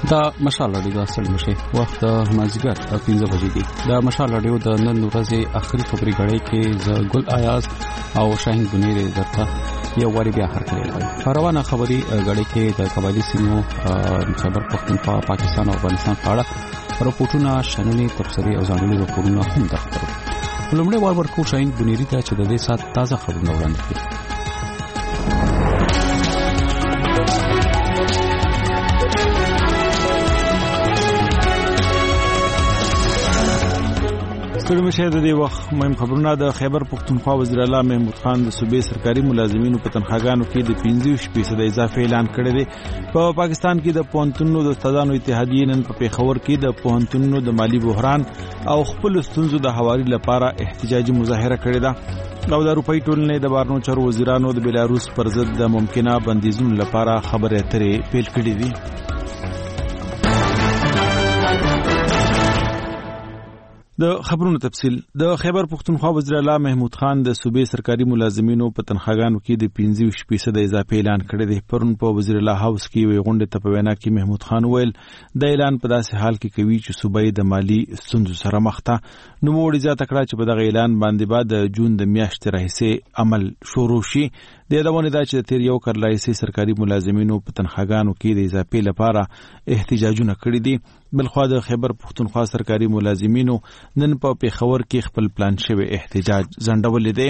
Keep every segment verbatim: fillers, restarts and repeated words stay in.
دا مشال رادیو د اصل مشه وخت مازیګر پنځه بجې دي. دا مشال رادیو د نن ورځې اخري خبري غړې کې ز ګل آیاز او شاهین بنيري درته یو وری بیا هرکلی وای. روانه خبري غړې کې د قبایلی سیمو خبر پختونخوا پاکستان او افغانستان په اړه راپورټونه شننې تفسیري او ځانګړي راپورونه هم درته. لومړی وار ورکو شاهین بنيري ته چې د دې سات تازه خبرونه وړاندې کړي. ستړي مشه د دې وخت مهم خبرونه. د خیبر پختونخوا وزیر اعلی محمود خان د صوبې سرکاري ملازمینو په تنخواګانو کې د پنځه فیصد اضافه اعلان کړی دی. په پاکستان کې د پوهنتونونو د استادانو اتحادیې نن په پیښور کې د پوهنتونونو د مالی بحران او خپل ستونزو د حوالې لپاره احتجاجي مظاهره کړې ده. او د اروپای ټولنې د بهرنیو چارو وزیرانو د بیلاروس پر ضد د ممکنه بندیزونو لپاره خبرې اترې پیل کړې دي. د خبرونو تفصیل. د خیبر پختونخوا وزیر اعلی محمود خان د صوبې سرکاري ملازمینو په تنخواګانو کې د پنځه فیصد اضافه اعلان کړی دی. پرون په وزیر اعلی هاوس کې وی غونډه ته په وینا کې محمود خان ویل د اعلان په داسې حال کې کوي چې صوبې د مالی ستونزو سره مخ ده. نو موږ زیاته کړه چې په دغه اعلان باندې بعد د جون د میاشتې راهیسې عمل شروع شي. د یادونه ده چې د تیر یو کال راهیسې سرکاري ملازمینو په تنخواګانو کې د اضافه لپاره احتجاجونه کړي دي. بلخوا د خیبر پختونخوا سرکاري ملازمینو نن په پیښور کې خپل پلان شوی احتجاج ځنډول دي.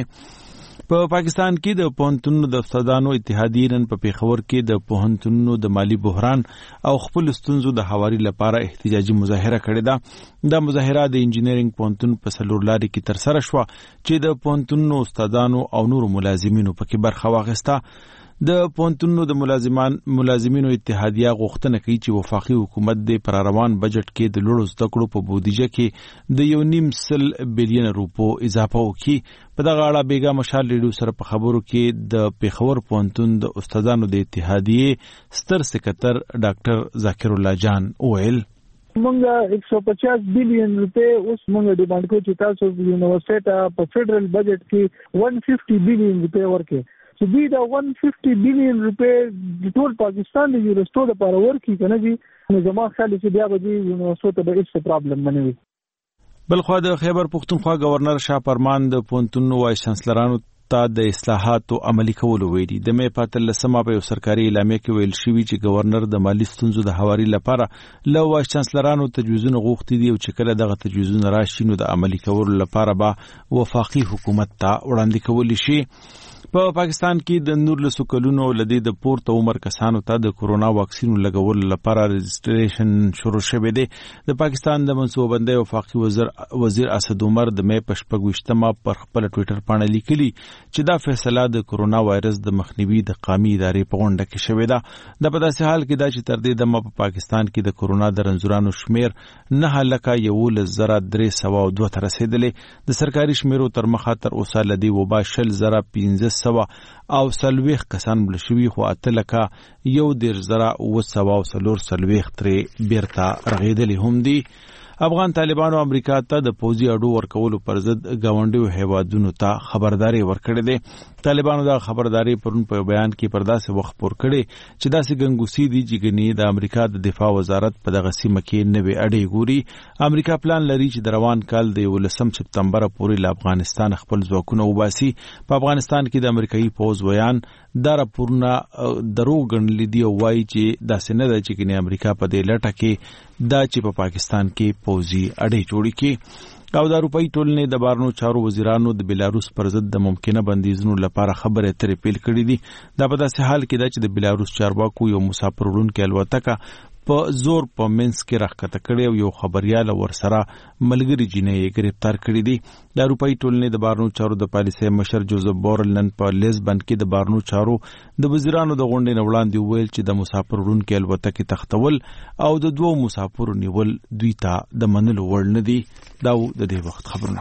په پاکستان کې د پوهنتونونو د استادانو اتحادیې نن په پیښور کې د پوهنتونونو د مالی بحران او خپل ستونزو د حوالې لپاره احتجاجي مظاهره کړې ده. دا مظاهره د انجینرینګ پوهنتون په څلور لارې کې ترسره شوه چې د پوهنتونونو استادانو او نورو ملازمینو پکې برخه واخیسته. د پوهنتونونو د ملازمان ملازمینو اتحادیه غوښتنه کوي چې وفاقي حکومت د پر روان بجټ کې د لوړو زده کړو په بودیجه کې د یو نیم سل بلین روپو اضافه وکړي. په دغه اړه بیګا مشال ریډیو سره په خبرو کې د پیښور پوهنتون د استادانو د اتحادیې ستر سکرټر ډاکټر ذاکر الله جان ویل مونږه ایک سو پچاس بلین روپے اوس مونږ ډیمانډ کوو چې تاسو د یونیورسيټي په فدرل بجټ کې ایک سو پچاس بلین روپے ورکړي. چې دوی دا ایک سو پچاس بلین روپے د ټول پاکستان د یونیورسيټو لپاره ورکړي کنه جی. نو زما خیال چې بیا به د یونیورسيټو به هیڅ پرابلم نه وي. بلخوا د خیبر پختونخوا گورنر شاه فرمان د پوهنتونونو وایس چانسلرانو ته د اصلاحاتو عملي کولو ویلي. د مې په اتلسمه په یو سرکاري اعلامیه کې ویل شوی چې گورنر د مالی ستونزو د حوالې لپاره له وایس چانسلرانو تجویزونه غوښتي دي او چې کله دغه تجویزونه راشي نو د عملي کولو لپاره به وفاقي حکومت ته وړاندې کول شي. په پاکستان کې د نور له سکلونو لدی د پورته عمر کسانو ته د کورونا واکسین لګول لپاره رجسټریشن شروع شوه دی. د پاکستان د منصوببندۍ وفاقي وزیر وزیر اسد عمر د مې په شپږویشتمه پر خپل ټوئیټر باندې لیکلي چې دا فیصله د کورونا وایرس د مخنیوي د قومي ادارې په غونډه کې شوې ده. د په داسې حال کې دا چې تر دې دمه په پاکستان کې د کورونا د رنځورانو شمیر نه لکه یولس زره درې سوه دوه ته رسېدلې. د سرکاري شمیرو تر مخه تر اوسه لدی وبا شل زره پنځه سوه او سلويخ کسان بل شوي خو اتلکه یو دیر زره و سوه او سلور سلويخ ترې بیرته رغېدلې هم دي. افغان طالبانو امریکا ته د پوځي اډو ورکولو پر ضد گاونډیو هیوادونو ته خبرداري ورکړې ده. طالبانو دا خبرداري پرون په بیان کې پرداسه وخت پور کړي چې داسې ګنګوسی دي چې ګنی د امریکا د دفاع وزارت په دغه سیمه کې نوې اډې ګوري. امریکا پلان لري چې د روان کال د ولسم سپتمبر پورې له افغانستان خپل ځواکونه وباسي. په افغانستان کې د امریکایي پوز ویان دا راپورونه درو ګڼل دي او وایي چې داسې نه ده چې ګنی امریکا په دې لټه کې دا چې په پاکستان کې پوځي اډې جوړې کړي. او د اروپای ټولنې د بهرنیو چارو وزیرانو د بیلاروس پر ضد د ممکنه بندیزونو لپاره خبرې اترې پیل کړې دي. دا په داسې حال کې ده چې د بیلاروس چارواکو یو مسافر وړونکی الوتکه په زور په منس کې راښکته کړې او یو خبريال ورسره ملګری جنې گرفتار کړې دي. د اروپای ټولنې د بهرنیو چارو د پالیسۍ مشر جوزف بورل نن په لیزبن کې د بهرنیو چارو د وزیرانو د غونډې نه وړاندې ویل چې د مسافر وړونکي الوتکې تختول او د دوو مسافرو نیول دوی ته د منلو وړ نه دي. دا د دې وخت خبرونه.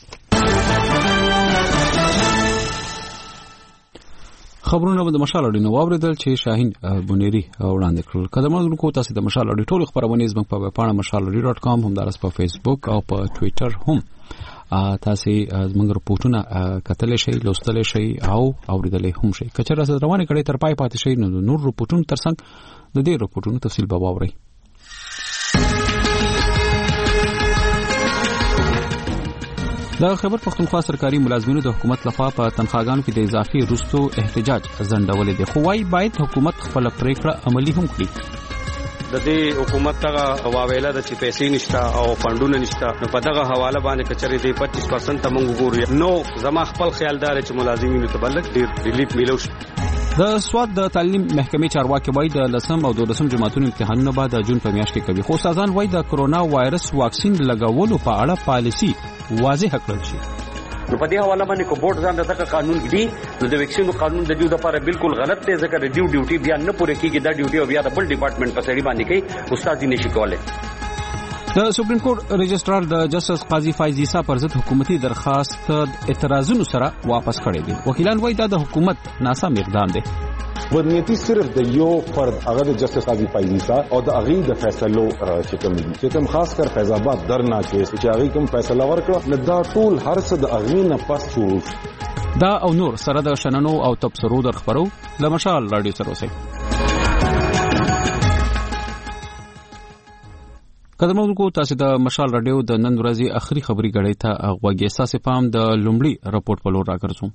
خبرونه د مشال اړینو واوریدل چې شاهین بنيري وړاندې کړل. کله موږ تاسو د مشال اړې ټول خبرونه زموږ په پاڼه مشال اړې ډاټ کام هم درس په فیسبوک او په ټوئیټر هم تاسو زموږ رپورټونه کتل شي لوستل شي او اوریدل هم شي. کچره روانه کړي تر پای پاتې شي نو نور رپورټونه ترڅنګ د دې رپورټونو تفصیل به واوري. د خیبر پختونخوا سرکاري ملازمینو د حکومت لخوا په تنخواګانو کې د اضافي رستو احتجاج ځنډول دي، خو وايي باید حکومت خپل پریکړه عملی هم کړي. د دې حکومت ته واویلا د چې پیسې نشته او فندونه نشته، نو په دغه حواله باندې کچري دی پچیس پرسنټ تمنګ ګوري. نو زما خپل خیال دار چې ملازمینو ته بلک ډیر ریلیف میلو شي. د سواد د تعلیم محکمې چارواکي وایي د لسم او دولسم جماعتونو امتحانونه بعد د جون په میاشت کې کوي، خو استادان وایي د کرونا وایرس واکسین لګولو په اړه پالیسی واضح کړل شي. نو په دې حواله باندې کو بورډ ځان دغه قانون دی، نو د ویکسینو قانون د دیو د لپاره بالکل غلط دی، ځکه د دیو ډیوټي بیا نه پوره کیږي، دا ډیوټي او بیا د بل ډپارټمنټ په سړي باندې کوي، استاد یې نشي کولای. د سپریم کورټ رجسترار د جسټس قاضي فایز عیسی پر ضد حکومتي درخواست اعتراضونو سره واپس کړی دی. وکیلان وایي دا د حکومت ناسم اقدام دی. ودنیتی صرف د یو فرد هغه د جسټس قاضي فایز عیسی او د هغه د فیصلو چې کوم دي چې کوم خاص کر فیض آباد درنا کیس چې هغه کوم فیصله ورکړه، نه دا ټول هر څه د هغه نه پس شروع دا او نور سره د شننو او تبصرو در خبرو له مشال رادیو سره اوسئ. قدرمنونکو تاسو د مشال رادیو د نن ورځې اخري خبري غړې ته غوږی ساسې پام د لومړي رپورت په لور راګرځو.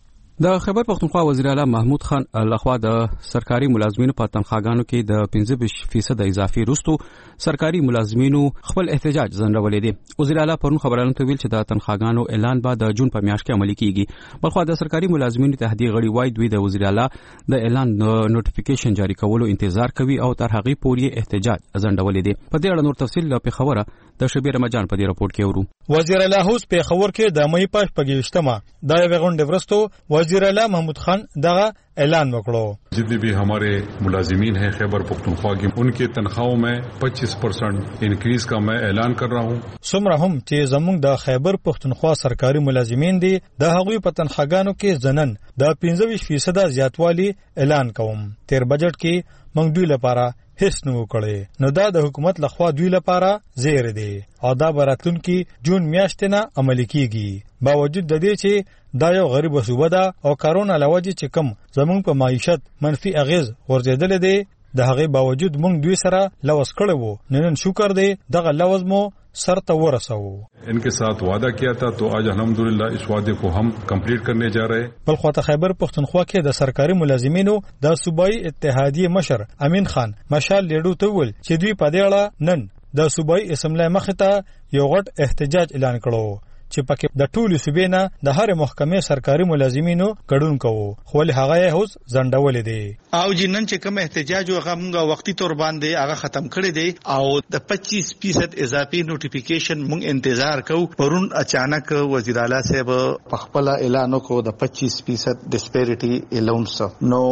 د خیبر پختونخوا وزیر اعلی محمود خان لخوا د سرکاري ملازمینو په تنخواګانو کې د پنځه فیصد اضافي رستو سرکاري ملازمینو خپل احتجاج ځنډولې دي. وزیر اعلی پرون خبرونه ته ویل چې د تنخواګانو اعلان بعد د جون په میاشت کې عملي کیږي، بلخو د سرکاري ملازمینو اتحادیه غړي وایي دوی د وزیر اعلی د اعلان نوټیفیکیشن جاری کولو انتظار کوي او تر هغه پورې احتجاج ځنډولې دي. په دې اړه نور تفصیل په خبره د شبیر رمضان په دې رپورت کې ورو. وزیر اعلی هوس په خبر کې د مې پښ پګیشتما د غونډې ورستو وزیر اعلی محمود خان دغه اعلان وکړو. जितने भी हमारे मुलाजिमीन हैं खैबर पख्तूनख्वा की, उनके तनख्वाहों में पच्चीस परसेंट इंक्रीज का मैं ऐलान कर रहा हूँ. څومره هم چې زموږ د خیبر پختونخوا سرکاري ملازمین دي د هغوی په تنخواګانو کې ځنن د پنځه فیصد زیاتوالی اعلان کوم. تیر بجټ کې موږ دوی لپاره هیڅ نه وکړي، نو دا د حکومت لخوا دوی لپاره زیر دی او دا براتلونکي جون میاشتې نه عملي کیږي. باوجود د دې چې دا یو غریب صوبه ده او کرونا لوجه چې کم زمونږ په معیشت منفي اغیز ورزیدل دي، د هغه باوجود موږ دوی سره لوز کړو وو. نن شکر دی دغه لوز مو سر ته ورسو. इनके साथ वादा किया था तो आज अल्हम्दुलिल्लाह इस वादे को हम कंप्लीट करने जा रहे हैं. بل خو ته خیبر پختونخوا کې د سرکاري ملازمینو د صوبایي اتحادیه مشر امین خان مشال لیډو ته ول چې دوی په دې اړه نن د صوبایي اسمبلی مخ ته یو غټ احتجاج اعلان کړو چې پکې د ټولو صوبې نه د هر محکمې سرکاري ملازمینو ګډون کوو، خو له هغه یې هوس ځنډولې دي. او جنن چې کوم احتجاج هغه موږ وختي تور باندې هغه ختم کړی دی او د پچیس فیصد اضافي نوټیفیکیشن موږ انتظار کوو. پرون اچانک وزیر اعلی صاحب په خپل اعلان وکړو د پچیس فیصد ډسپیریټي الاونس. نو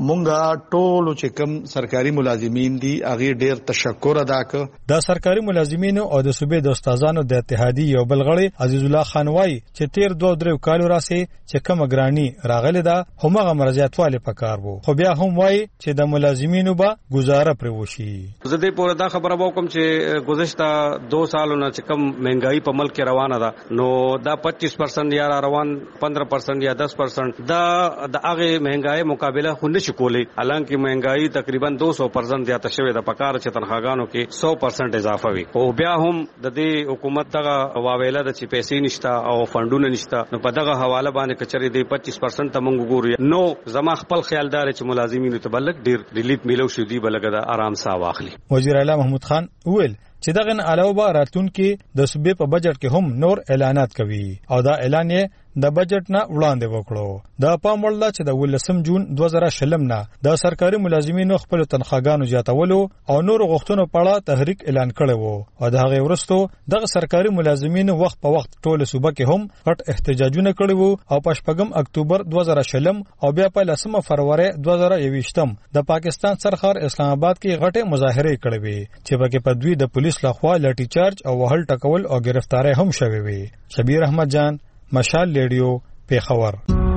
موږ ټول چې کوم سرکاري ملازمین دي هغه ډیر تشکر ادا کړ. د سرکاري ملازمینو او د صوبې د استادانو د اتحادیه یو بل غړي عزیز الله خان وای چې تیر دوه درې کالو راسي چې کوم ګرانی راغله ده همغه مرزیاتواله پکار وو، خو بیا هم وای چې د ملازمینو به گزاره پر وشي. زه دې پوره دا خبره وکم چې گذشته دو سالونو چې کم مهنګای په ملک روانه ده، نو دا پچیس پرسنٹ یا روان پندرہ پرسنٹ یا دس پرسنٹ دا د هغه مهنګای مقابله خو نشي کولی. حالانکه مهنګای تقریبا دو سو پرسنٹ زیاته شوې ده، پکار چې تنخواګانو کې سو پرسنٹ اضافه وي، او بیا هم د دې حکومت دغه واویلا د چې پیسې نشته او فندونه نشته، نو په دغه حواله باندې کچري دی پچیس پرسنٹ تمنګ ګوري. نو زما خپل خیال دار چې ملازمینو ته بلک ډیر ریلیف میلو شي، دی بلګه د آرام ساه واخلي. وزیر اعلی محمود خان ویل چې دغه علاوه به راتلونکي د صوبې په بجټ کې هم نور اعلانات کوي او دا اعلان یې د بجټ نه وړاندې وکړو. دا پام وړ چې د ولسم جون دوه زره شلم نه د سرکاري ملازمینو خپل تنخواګانو زیاتولو او نور غوښتنو په اړه تحریک اعلان کړی وو او د هغه ورستو دغه سرکاري ملازمینو وخت په وخت ټول صوبه کې هم غټ احتجاجونه کړي وو او په شپږم اکتوبر دوه زره شلم او بیا په لسمه فروری دوه زره یوویشتم د پاکستان سرخار اسلام آباد کې غټه مظاهره کړې وې چې پکې په دوی د پولیس لخوا لاټي چارج او وهل ټکول او گرفتاری هم شوې وې. شبیر احمد جان، مشال ریډیو، پیښور.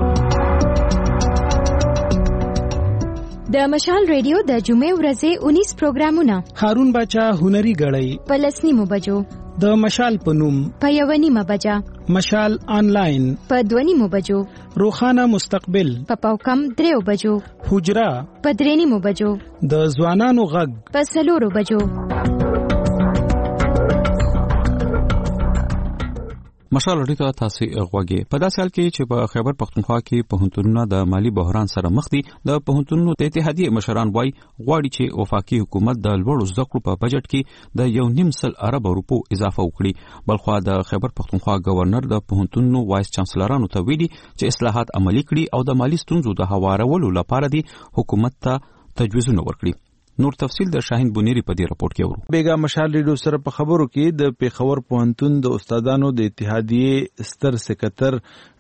د مشال ریډیو د جمعې ورځې انیس پروګرامونه هارون باچا هنري غړی په لسنیمو بجو، د مشال پنوم په یونیمه بجا، مشال آنلاین په دونیمو بجو، روخانه مستقبل په پاوکم دریو بجو، حجرا په درېنیمو بجو، د ځوانانو غږ په سلورو بجو. مشال اړیکه تاسو غوږی په داسې حال کې چې په خیبر پختونخوا کې پوهنتونونه د مالی بحران سره مخ دي. د پوهنتونونو د اتحادیې مشران وایي غواړي چې وفاقي حکومت د لوړو زده کړو په بجټ کې د یو نیم سل ارب روپو اضافه وکړي. بلخوا د خیبر پختونخوا گورنر د پوهنتونونو وایس چانسلرانو ته ویلي چې اصلاحات عملي کړي او د مالی ستونزو د هوارولو لپاره دی حکومت ته تجویزونه ورکړي. نور تفصیل د شاهین بونيري په دې راپورټ کې ورو. بیګا مشال ریډیو سره په خبرو کې د پیښور پوهنتون د استادانو د اتحادیې ستر سکرټر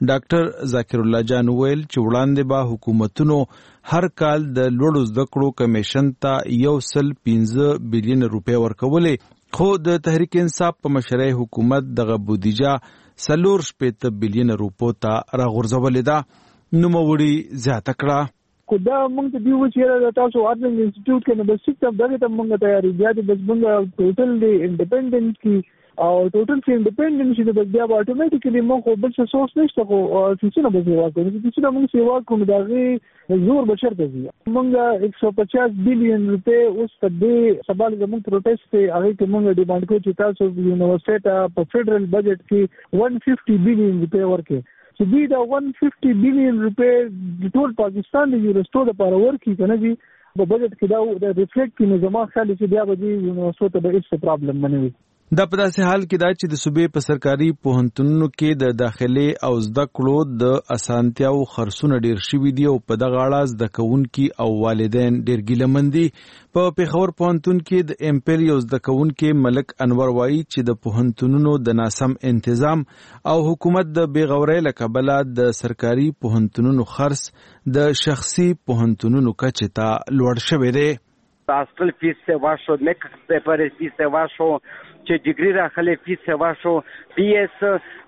ډاکټر ذاکر الله جان ویل چې وړاندې به حکومتونو هر کال د لوړو زده کړو کمیشن ته یو سل پنځه بلین روپۍ ورکولې، خو د تحریک انصاف په مشرۍ حکومت دغه بودیجه څلور شپېته بلین روپو ته راغورځولې ده. نوموړي زیاته کړه کو دا موږ ته دیو چې دا تاسو ارننګ انسټیټیوټ کې نو بس سیستم دغه ته موږ تیاری بیا د بس موږ ټوټل دی انډیپندنٹ کی او ټوټل کې انډیپندنٹ شي د بیا اتوماتیکلی موږ خو بل څه سورس نشته خو چې نه به سیوا کوو چې موږ سیوا کوو دغه زور بشر ته دی. موږ ایک سو پچاس بلین روپے اوس په دې سبال زموږ پروټیسټ ته هغه کې موږ ډیمانډ کوو چې تاسو یونیورسيټي ته په فدرل بجټ کې one fifty بلین روپے ورکړي چې دوی دا one fifty بلین روپے د ټول پاکستان د یونیورسيټو لپاره ورکړي کنه جی په بجټ کې دا د ریفلیکټ کینې زما خیال چې بیا به د یونیورسيټو ته به هیڅ پرابلم نه وي. دا په داسې حال کې دا چې د صوبې په سرکاري پوهنتونونو کې د داخلي او زده کړو د اسانتیاو خرڅونه ډیر شوي دي او په دغه اړه زده کوونکي او والدین ډیر ګیلمن دي. په پیښور پوهنتون کې د امپیل یو زده کوونکي ملک انور وایي چې د پوهنتونونو د ناسم انتظام او حکومت د بېغورۍ له کبله د سرکاري پوهنتونونو خرڅ د شخصي پوهنتونونو کچې ته لوړ شوی دی. هاسټل فیس سیوا شو، میک پیپر فیس سیوا شو، چې ډیګري راخلې فیس سیوا شو، بی ایس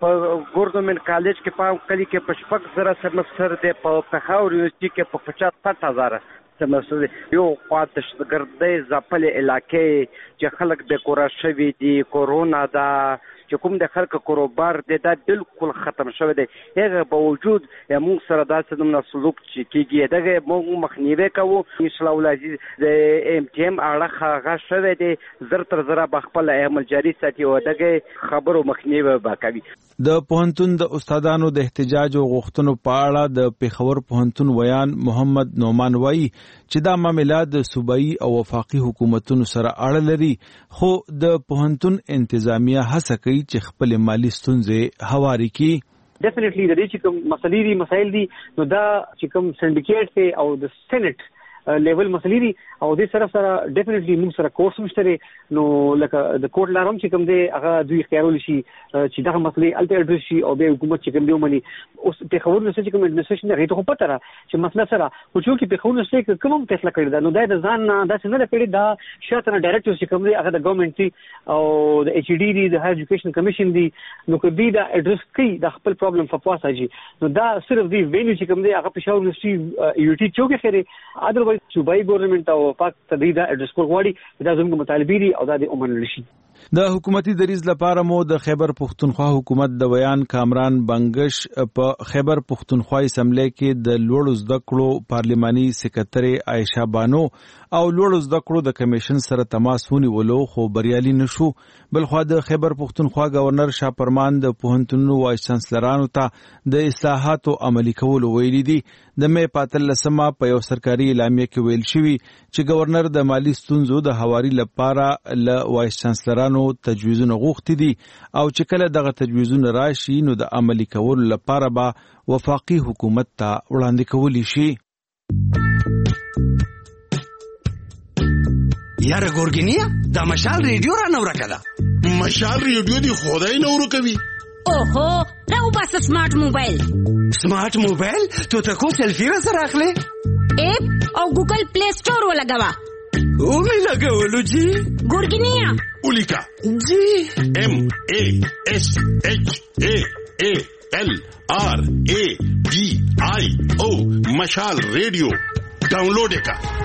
ګورنمنت کالج کې په کلی کې په شپږ زره سمستر دی، په پېښور یونیورسيټي کې په پچاس هزار سمستر دی. یو خوا د شتګردۍ ځپلې علاقې چې خلک بې کوره شوي دي، کورونا ده چې کوم د خلک کاروبار دی دا بالکل ختم شوی دی. هغه باوجود موږ سره داسې نومونه سلوک چې کېږي دغه موږ مخنیوی کوو. انشاءالله العزیز د ایم ټي ایم اړخ هغه شوی دی، زر تر زره به خپل عمل جاري ساتي او دغه خبرو مخنیوی به کوي. د پوهنتون د استادانو د احتجاج او غوښتنو په اړه د پیښور پوهنتون ویان محمد نومان وایي چې دا معاملات د صوبایي او وفاقي حکومتونو سره اړه لري، خو د پوهنتون انتظامیه هڅه کوي چې خپل مالی ستونزې هواري کړي. ډیفینیټلی د دې چې کوم مسلې دي مسایل دي نو دا چې کوم سندیکیټ ته او د سېنات لیول مسلې دي او د سره سره ډیفینیټلی موږ سره کورس مشتري نو لکه د کوټ لارم چې کوم دی هغه دوی اختیارول شي چې دغه مسلې الته اډرس شي او به حکومت چې کوم دی ومني. اوس په خبرو نشي چې کوم اډمنستریشن هغه ته پته را چې مسله سره خو چې په خبرو نشي کوم فیصله کړی دا نو دا د ځان نه دا څنګه د کړی دا شاته نه ډایرکټ چې کوم دی هغه د ګورنمنت او د ایچ ډي دی د هایر ایجوکیشن کمیشن دی نو کوي دا اډرس کوي د خپل پرابلم په پاسه جي نو دا صرف دی وینیو چې کوم دی هغه پېښور یونیورسيټي یو ټي چوکه خره ادروایز صوبایي ګورنمنت او پاک تدریدا اډرس کول غواړي دا زموږ مطالبه دي او دا د ومنل شي. د حکومتي دریز لپاره مو د خیبر پختونخوا حکومت د ویان کامران بنگش په خیبر پختونخوا اسمبلی کې د لوړو زده کړو پارلماني سکرټري عائشہ بانو او لوړو زده کړو د کمیشن سره تماس ونیولو خو بریالي نشو. بلخوا د خیبر پختونخوا گورنر شاه پرمان د پوهنتونونو وایس چانسلرانو ته د اصلاحاتو عملي کولو ویلي دي. د مې پاتلسمه په یو سرکاري اعلامیه کې ویل شوی چې گورنر د مالی ستونزو د هواري لپاره ل وایس چانسلرانو تجویزونه غوښتي دي او چې کله دغه تجویزونه راشي نو د عملي کولو لپاره به وفاقي حکومت ته وړاندې کولی شي. یاره ګورګینیا دا مشال ریډیو را نو راکړه. مشال ریډیو دی خدای نو ورکوي. اوهو راو بس سمارټ موبایل. سمارټ موبایل ته ته کوم سلفي را سره اخلي؟ اپ او ګوګل پلی سٹور ولګوا. او می لګولو جی ګورګینیا ولیکا جی ام ا اس اچ ا ا ال آر ا ډي آی او مشال ریډیو ډاونلوډ وکړه.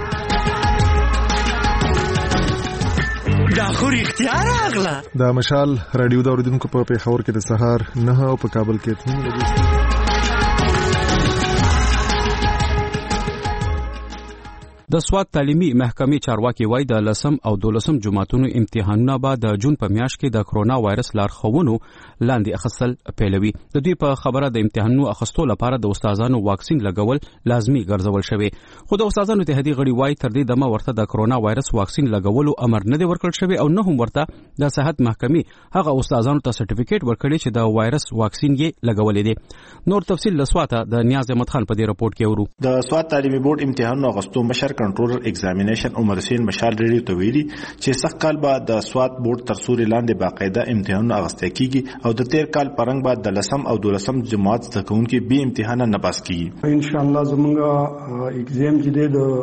دا خو اختیار اغلا دا مشال رادیو دا اوریدونکو په پیښور کې د سهار نه او په کابل کې اته نیمه د سواد تعلیمي محکمې چارواکي وایي د لسم او دولسم جماعتونو امتحانونه به د جون په میاشت کې د کرونا وایرس لارښوونو لاندې اخیستل پیلوي. د دوی په خبره د امتحانونو اخیستو لپاره د استادانو واکسین لګول لازمي ګرځول شوی، خو د استادانو اتحادیې غړي وایي تر دې دمه ورته د کرونا وایرس واکسین لګولو امر نه دی ورکړل شوی او نه هم ورته د صحت محکمې هغه استادانو ته سرټیفیکیټ ورکړي چې د وایرس واکسین یې لګولې دي. نور تفصیل له سواته د نیاز احمد خان په دې رپورټ کې ورو. د سواد تعلیمي بورډ امتحانونو اغوستو مشر کنټرولر ایگزامینیشن عمر حسین مشال ریډیو ته ویلي چې سخت کال بعد د سواد بورډ تر سوري لاندې باقاعده امتحانونه اغوستل کیږي او د تیر کال پرنګ بعد د لسم او دولسم جماعت زده کوونکي به امتحان نه پاس کیږي. ان شاء الله زمونږ ایگزام چې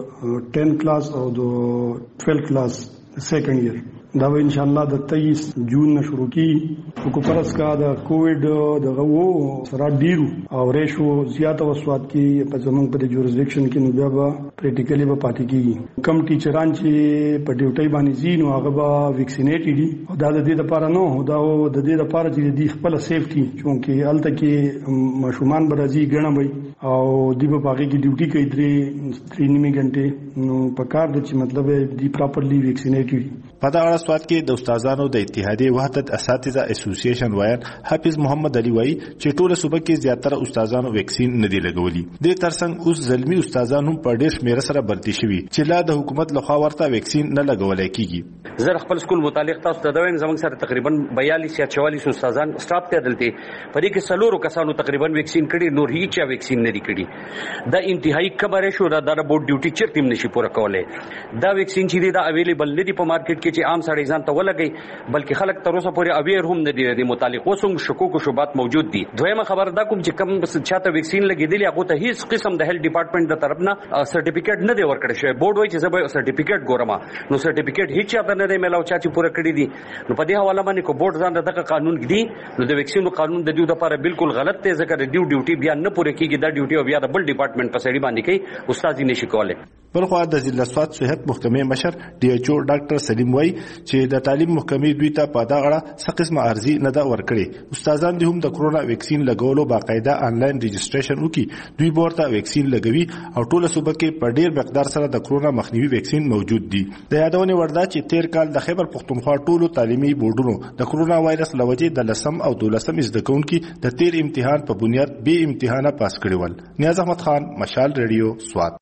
د ټین کلاس او د ټویلو کلاس سیکنډ ایئر دا به ان شاء الله د تیئیس جون نه شروع کی. کو پرس کا د کووډ د غو سره ډیرو او ریشو زیاته وسوات کی په زمونږ په جورسډکشن کې نو بیا به پریکټیکلی به پاتې کیږي. کم ټیچران چې په ډیوټي باندې زین او هغه به ویکسینیټډ دي او دا د دې لپاره نو دا د دې لپاره چې د خپل سیفټي چونکه الته کې ماشومان برازي غنه وي او دی په باغې کې ډیوټي کوي درې درې نیمه غنټه نو په کار د چې مطلب دی پراپرلی ویکسینیټډ. په دا اړه سواد کې د استادانو د اتحادیې وحدت اساتذه اسوسییشن وایي حافظ محمد علي وایي چې ټول صوبه کې زیاتره استادانو ویکسین نه دی لګولي. د ترڅنګ اوس زلمی استادانو په ډېر شمېر سره بلتی شوي چې لا د حکومت لخوا ورته ویکسین نه لګولای کیږي. زه خپل سکول متعلق تاسو ته دا وایم زموږ سره تقریبا بیالیس یا چوالیس استادان سټاف ته دلته په دې کې سلورو کسانو تقریبا ویکسین کړي، نور هیڅ چا ویکسین نه دی کړي. دا انتهایی کبره شو دا د بورډ ډیوټي چرته نشي پوره کولای. دا ویکسین چې دا اویلیبل نه دی په مارکیټ کې چې عام سړی ځان ته ولګي بلکې خلک تر اوسه پورې اویر هم نه دي د متعلق اوسم شکوک او شبهات موجود دي. دویمه خبر دا کوم چې کم بس چاته ویکسین لګیدلی هغه ته هیڅ قسم د هیلث ډپارټمنټ د طرف نه سرټیفیکیټ نه دی ورکړی شوی. بورډ وایي چې زه به سرټیفیکیټ ګورم نو سرټیفیکیټ هیڅ چاته نه دی ملاو چا چې پوره کړی دي. نو په دې حواله باندې کو بورډ ځان دغه قانون دی نو د ویکسین قانون د دې لپاره بالکل غلط دی ځکه د ډیو ډیوټي بیا نه پوره کیږي. دا ډیوټي او بیا د بل ډپارټمنټ په سړي باندې کوي استاد یې نشي کولای. بلخو د ضلع سواد صحت محکمې مشر ډي ایچ او ډاکټر سلیم وای چې د تعلیم محکمې دوی ته په دا غړه څه قسمه ارزي نه دا ورکړي. استادان دي هم د کرونا ویکسین لګولو باقاعده آنلاین رجسټریشن وکي. دوی ورته ویکسین لګوي او ټول صوبه کې په ډیر مقدار سره د کرونا مخنیوي ویکسین موجود دي. د یادونه وردا چې تیر کال د خیبر پختونخوا ټولو تعلیمي بورډونو د کرونا وایرس لوجې د لسم او دولسم زده کوونکي د تیر امتحان په بنیاد به امتحانه پاس کړي ول. نیاز احمد خان، مشال ریډیو، سواد.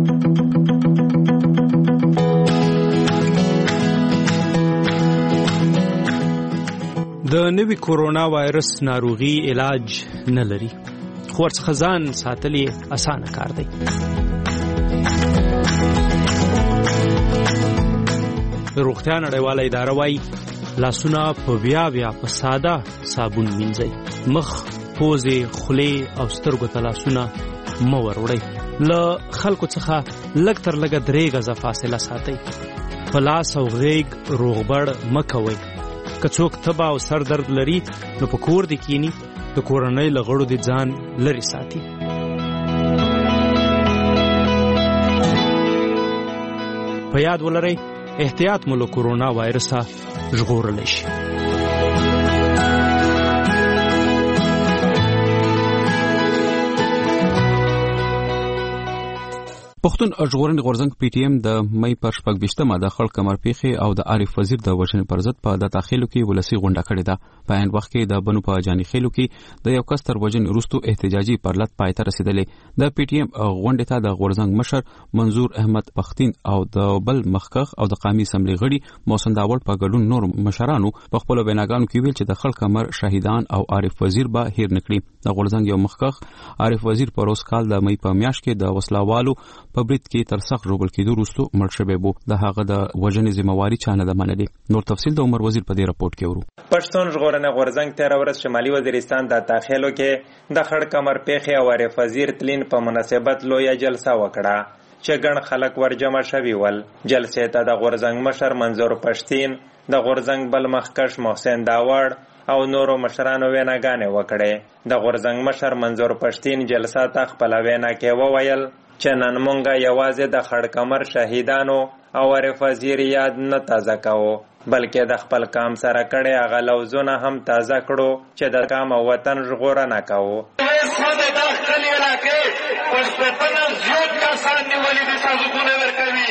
د نوي کورونا وایرس ناروغي علاج نه لري، خو ورڅخه ځان ساتل یې اسانه کار دی. روغتیا نړیواله اداره وایي لاسونه په بیا بیا په ساده صابون مینځئ. مخ، پوزې، خولې او سترګو ته لاسونه مه وروړئ. له خلکو څخه لږ تر لږه درې غزه فاصله ساتئ. په لاس او غېږ روغبړ مه کوئ. که څوک تبه او سر درد لري نو په کور دې کینی، د کورنۍ له غړو دې ځان لرې ساتي. په یاد ولرئ احتیاط مو له کورونا وایرسه ژغورلی شي. پښتون ژغورنې غورځنګ پی ټی ایم د مې پر شپږ ویشتمه د خړ کمر پیښې او د عارف وزیر د وژنې پر ضد په د تاخیلو کې ولسی غونډه کړې ده. په عین وخت کې د بنو په جاني خیلو کې د یو کس تر وژنې وروسته احتجاجي پرلط پای ته رسیدلې. د پی ټی ایم غونډې ته د غورځنګ مشر منظور احمد پختین او د بل مخکخ او د قومي اسمبلی غړي محسن داوړ په ګډون نور مشرانو په خپل ویناګانو کې ویل چې د خړ کمر شهیدان او عارف وزیر به هیر نکړي. د غورځنګ یو مخکخ عارف وزیر په روز کال د مې په میاشت کې د وسلوالو په برید کې تر سخت ژوبل کېدو وروسته مړ شوی وو. د هغه د وژنې ذمہواری چا نه ده منلې. نور تفصیل د عمر وزیر په دې رپورټ کې ورو. پښتون ژغورنې غورځنګ تیر ورځ شمالي وزیرستان د تاخیلو کې د خړ کمر پیښې او عارف وزیر تلین په مناسبت لویه جلسه وکړه چې ګڼ خلک ورجمع شوي ول. جلسې ته د غورځنګ مشر منظور پښتین، د غورځنګ بل مخکش محسن داوړ او نورو مشرانو ویناګانې وکړې. د غورځنګ مشر منظور پښتین جلسه ته خپل وینا کې وویل چې نن مونږه یوازې د خړ کمر شهیدانو او عارف وزیر یاد نه تازه کوو بلکې د خپل کام سره کړي هغه لوزونه هم تازه کړو چې د کام او وطن ژغورنه کوو. د داخلي علاقې پښتنه زیات کسان نیولي دي صندوقونه ورکوي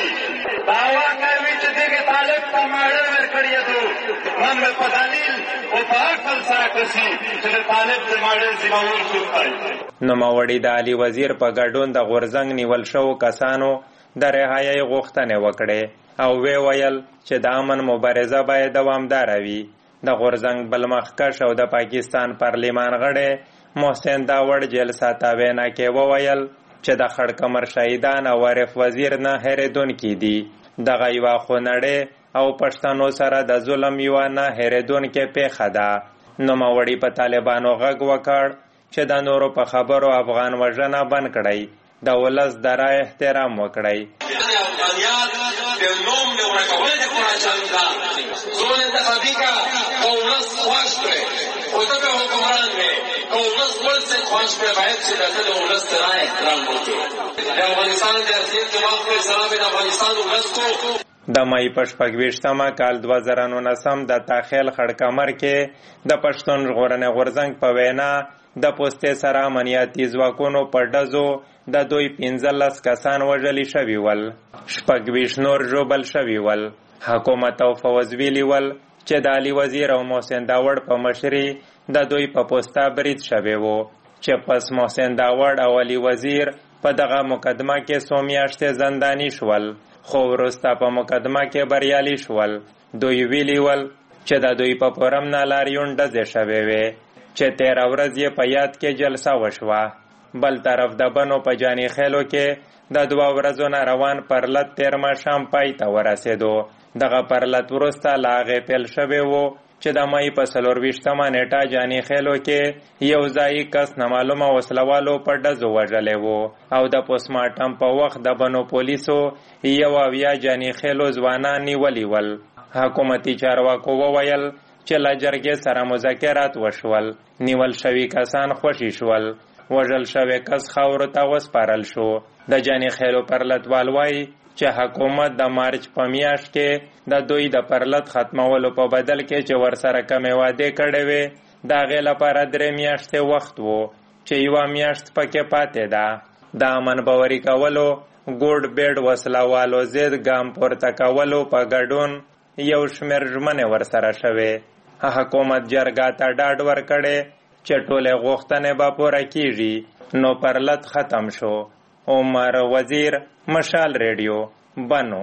قرآن میں پدلیل و پاکل سرکسی چې طالب د ماډل زموږ شوکای نو ماوړي د علي وزیر په ګډون د غورزنګ نیول شو کسانو د رهایی غوښتنه وکړه او وی ویل چې د امن مبارزه باید دوامدار وي. د غورزنګ بلمخکش او د پاکستان پارلیمان غړي محسن داوړ جیل ساتاوینا کې وویل چې د خړکمر شهیدان او عارف وزیر نه هریدونکي دي. دغه یوه خونړې او پښتنو سره د ظلم یوه نه هریدونکې پیښه ده. نوموړي په طالبانو غږ وکړ چې د نورو په خبرو افغان وژنه بند کړئ، د ولس د رایې احترام وکړئ. افغانیت د نوم د ورکول د قرآن ده زول انتخابي کا او ولس خواش کړي او ته حکمران دی او ولس ولس خواش کړي باید چې د ولس د رایې احترام وکړي. د افغانستان د اصلي اتفاق پر سلام د افغانستان ولس کو د مای په شپږویشتمه کال دوه زره نولسم د تاخیل خړکمر کې د پښتون ژغورنې غورځنګ په وینا د پوستې سره امنیتي ځواکونو په ډزو د دوی پنځلس کسان وژلي شوي ول، شپږویشت نور ژوبل شوي ول. حکومت او فوز ویلي ول چې د علي وزیر او محسن داوړ په مشري د دوی په پوسته برید شوی و چې پس محسن داوړ او علي وزیر په دغه مقدمه کې څو میاشتې زنداني شول، خو وروسته په مقدمه کې بریالي شول. دوی ویلي ول چې د دوی په پورم نه لاریون ډزې شوې وې چې تېره ورځ یې په یاد کې جلسه وشوه. بل طرف د بنو په جاني خیلو کې د دوه ورځو نه روان پرلت تېر ماښام پای ته ورسېدو. دغه پرلت وروسته له هغې پیل شوی و چې د مای په څلورویشتمه نیټه جاني خیلو کې یو ځایي کس نامعلومه وسلوالو په ډزو وژلی و او د پوسټمارټم په وخت د بنو پولیسو یو اویا جاني خیلو ځوانان نیولي ول. حکومتي چارواکو وویل چې له جرګې سره مذاکرات وشول، نیول شوي کسان خوشي شول، وژل شوی کس خاورو ته وسپارل شو. د جاني خیلو پرلتوال وایي چې حکومت د مارچ په میاشت کې د دوی د پرلت ختمولو په بدل کې چې ورسره کمې وعدې کړې وې د هغې لپاره درې میاشتې وخت و چې یوه میاشت پکې پاتې ده. د امن باوري کولو ګوډ بیډ وسلوالو ضد ګام پورته کولو په ګډون یو شمېر ژمنې ورسره شوې. حکومت جرګه ته ډاډ ورکړی چې ټولې غوښتنې به پوره کیږي. نو پرلت ختم شو. عمر وزیر، مشال ریډیو، بنو.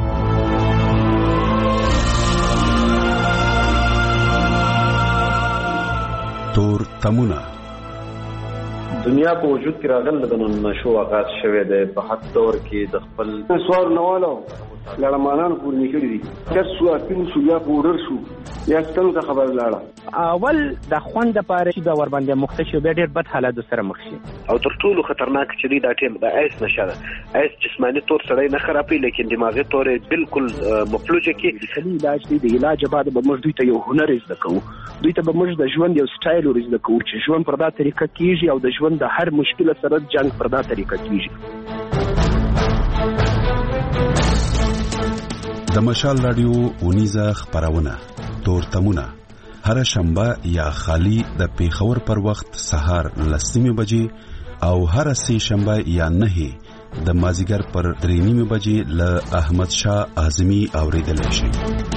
تور تمونه دنیا په وجود کې راغله د نن شو آغاز شوه د په حق دور کې د خپل سوال نوالو لړمانان پور نکړي دي چې سو اپین شو یا پورر شو یا څنګه خبر لاړه اول د خوند لپاره چې د ور باندې مختشو به ډېر بد حالات سره مخ شي او تر ټولو خطرناک چې دی دا ټیم د ایس نشه ده. ایس جسمانی تور سړی نه خرابوي لیکن دماغي تور بالکل مفلوجه کې کلی علاج دی. د علاج بعد به موږ دوی ته یو هنر زده کوو، دوی ته به موږ د ژوند یو سټایل ور زده کوو چې ژوند پر دا طریقه کیږي او د ژوند د هر مشکل سره جنگ پر دا طریقه کیږي. د مشال رادیو اونیزه خبرونه تور تمونه هر شنبه یا خالی د پیښور پر وخت سهار لسمه بجې او هر سه شنبه یا نه د مازیګر پر درې نیمه بجې ل احمد شاه اعظمي اوریدل شي.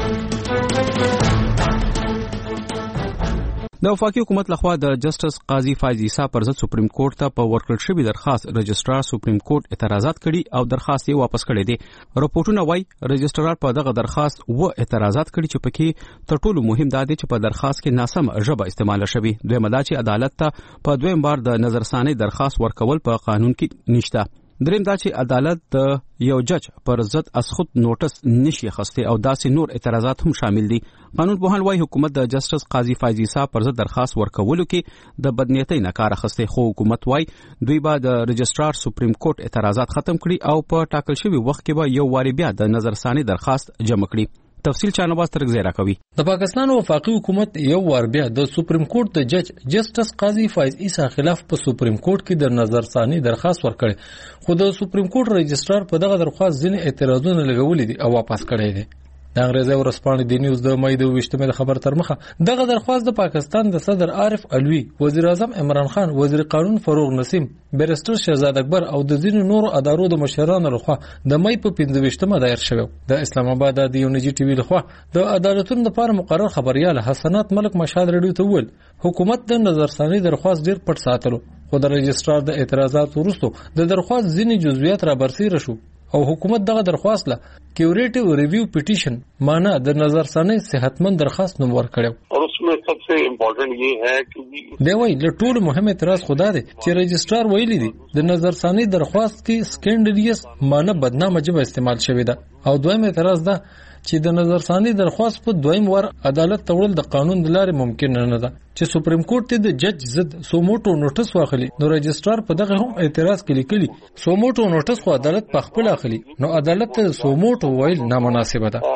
د وفاقي حکومت لخوا د جسټس قاضي فایز عیسی پر ضد سپریم کورټ ته په ورکړل شوی درخواست رجسترار سپریم کورټ اعتراضات کړي او درخواست یې واپس کړی دی. راپورټونه وايي رجسترار په دغه درخواست و اعتراضات کړي چې پکې تر ټولو مهم دا دی چې په درخواست کې ناسم ژبه استعمال شوی. دویم دا چې عدالت ته په دویم بار د نظرثاني درخواست ورکول په قانون کې نشته. دریم دا چې عدالت د یو جج پر ضد از خود نوټس نشي اخیستی او داسې نور اعتراضات هم شامل دي. قانون پوهان وايي حکومت د جسټس قاضي فایز عیسی پر ضد درخواست ورکولو کې د بدنیتۍ نه کار اخیستی، خو حکومت وايي دوی به د رجسترار سپریم کورټ اعتراضات ختم کړي او په ټاکل شوی وخت کې به یو واری بیا د نظرثاني درخواست جمع کړي. تفصیل چانواز ترک زیرا کوي. د پاکستان وفاقي حکومت یو وار بیا د سپریم کورټ د جج جسټس قاضي فایز عیسی خلاف په سپریم کورټ کې د نظرثاني درخواست ورکړي، خو د سپریم کورټ رجسترار په دغه درخواست ځینې اعتراضونه لګولې دي او واپس کړی دی. د انګریزي ورځپاڼې د نیوز د مې د وشتمه خبر تر مخه دغه درخواست د پاکستان د صدر عارف علوي، وزیر اعظم عمران خان، وزیر قانون فاروق نسیم، بیرستر شهزاد اکبر او د ځینو نورو ادارو د مشرانو لخوا د مې په پنځه وشتمه دایر شوی. د اسلام آباد د یونیجی ټي وي لخوا د عدالتونو لپاره مقرر خبريال حسنات ملک مشال رادیو ته ویل حکومت د نظرثاني درخواست ډیر پټ ساتلو، خو د رجسترار د اعتراضات وروسته د درخواست ځینې جزئیات را برسېره شو او حکومت دغه درخواست له کیوریټیو ریویو پټیشن معنا د نظرثاني صحتمند درخواست نوم ورکړو. اور اس میں سب سے امپورټنٹ یہ ہے کہ دی وای له ټولو مهم اعتراض خدا دی چې رجسترار ویلي دی د نظرثاني درخواست کې سکینډریس معنا بدنامه جبه استعمال شوی ده، او دویم اعتراض ده چې د نظرثاني درخواست په دویم ور عدالت تړل د قانون د لارې ممکن نه ده. چې سپریم کورټ ته د جج زد سوموټو نوټس واخلي نو رجسترار په دغه هم اعتراض کوي کلی سوموټو نوټس خو عدالت په خپل اخلي نو عدالت ته سوموټو ویل نامناسبه ده.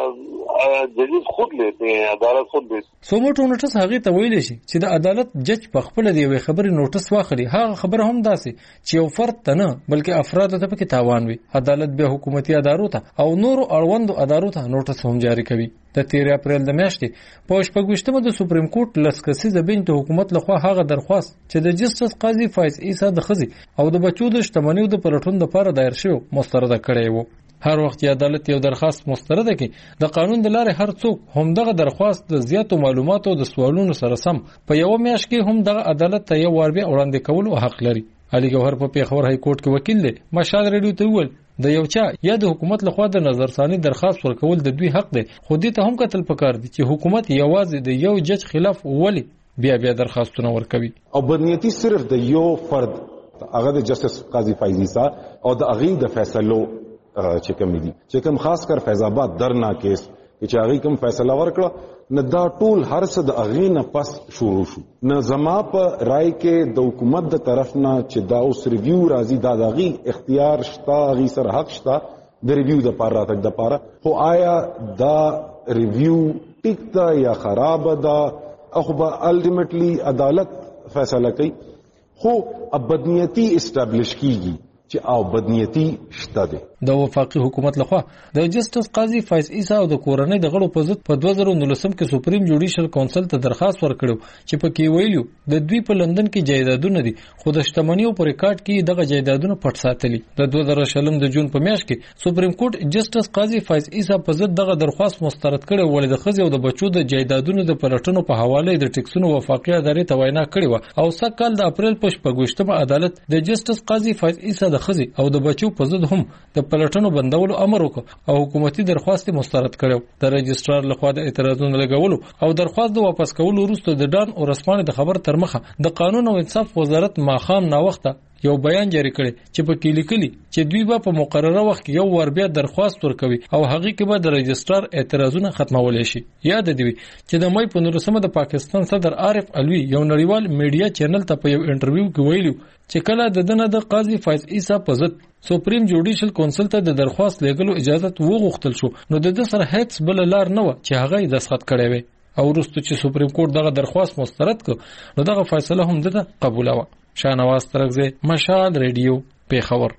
ججز خود لیتے ہیں، عدالت خود لیتے. سوموټو نوټس هغه ته ویل شي چې د عدالت جج په خپل دی وی خبري نوټس واخلي، هغه خبره هم داسي چې یو فرد ته نه بلکې افراد ته پکې تاوان وي. عدالت به حکومتي ادارو ته او نورو اړوندو ادارو ته نوټس هم جاری کوي. د تیر اپریل د میاشتې په شپږویشتمه د سپریم کورټ لسکسیزه بنچ حکومت لخوا هغه درخواست چې د جسټس قاضي فایز عیسی د خزي او د بچو د شتمنیو د پلټون لپاره دایر شوی مسترده کړی وو. هر وخت عدالت یو درخواست مسترده کړي د قانون د لارې هر څوک هم دغه درخواست د زیاتو معلوماتو د سوالونو سره سم په یو میاشت کې هم دغه عدالت ته یو وار بیا وړاندې کول او حق لري. علي ګوهر په پیښور های کورټ کې وکیل دی. مشال ریډیو ته ویل د یو چا یا د حکومت لخوا د نظرثاني درخواست ورکول د دوی حق دی، خو دې ته هم کتل پکار دي چې حکومت یوازې د یو جج خلاف ولی بیا بیا درخواستونه ورکوي. او بدنیتی صرف د یو فرد هغه د جسټس قاضي فایز عیسی او د اغي د فیصلو چې کوم دي چې کوم خاص کر فیض آباد درنا کیس چې هغه کوم فیصله ورکړه نه دا ټول هر څه د اغي نه پس شروع شو. نه زما په رائے کې د حکومت د طرف نه چې دا اوس ریویو راځي دا د اغي اختیار شته، اغي سره حق شته د ریویو د پاره راتګ د پاره، خو آیا دا ریویو ټیک ده یا خراب ده خو به الټیمیټلی عدالت فیصله کوي. خو ابدنیتی اسټابلیش کیږي چې او بدنیتی شته ده. د وفاقي حکومت لخوا د جسټس قاضي فایز عیسی او د کورنۍ د غړو په ضد په دوه زره نولسم کې سپریم جوډیشل کونسل ته درخواست ورکړو چې په کې ویلو د دوی په لندن کې جایدادونه دي خو د شتمنیو په ریکارډ کې دغه جایدادونه پټ ساتلي. د دوه زره شلم د جون په میاشت کې سپریم کورټ جسټس قاضي فایز عیسی په ضد دغه درخواست مسترد کړو ولې د خزي او د بچو د جایدادونو د پلټنو په حواله د ټیکسونو وفاقي ادارې ته وینا کړې و او سږ کال د اپریل په شپږویشتمه عدالت د جسټس قاضي فایز عیسی د خزي او د بچو په ضد هم د پلټنو بندولو امر وکړ او حکومتي درخواست مسترد کړو. د رجسترار لخوا د اعتراضونو لګولو او درخواست د واپس کولو وروسته د ډان ورسپانې د خبر تر مخه د قانون او انصاف وزارت ماخام نا وخته یو بیان جاری کړي چې په کې لیکلي چې دوی به په مقرره وخت یو ور بیا درخواست ورکوي او هغه کې به د رجسترار اعتراضونه ختمول شي. یاد دی چې د مې په نولسمه د پاکستان صدر عارف علوي یو نړیوال میډیا چینل ته په یو انټرویو کې ویلو چې کله د دنه د قاضي فایز عیسی په ضد سپریم جوډیشل کونسل ته د درخواست لګلو اجازه وغوښتل شو نو د سره هیڅ بل لار نه و چې هغه یې دستخط کړی وي او وروسته چې سپریم کورټ دغه درخواست مسترد کړ نو دغه فیصله هم دته قبوله و. شاهنواز ترغزی، مشال ریډیو، پیښور.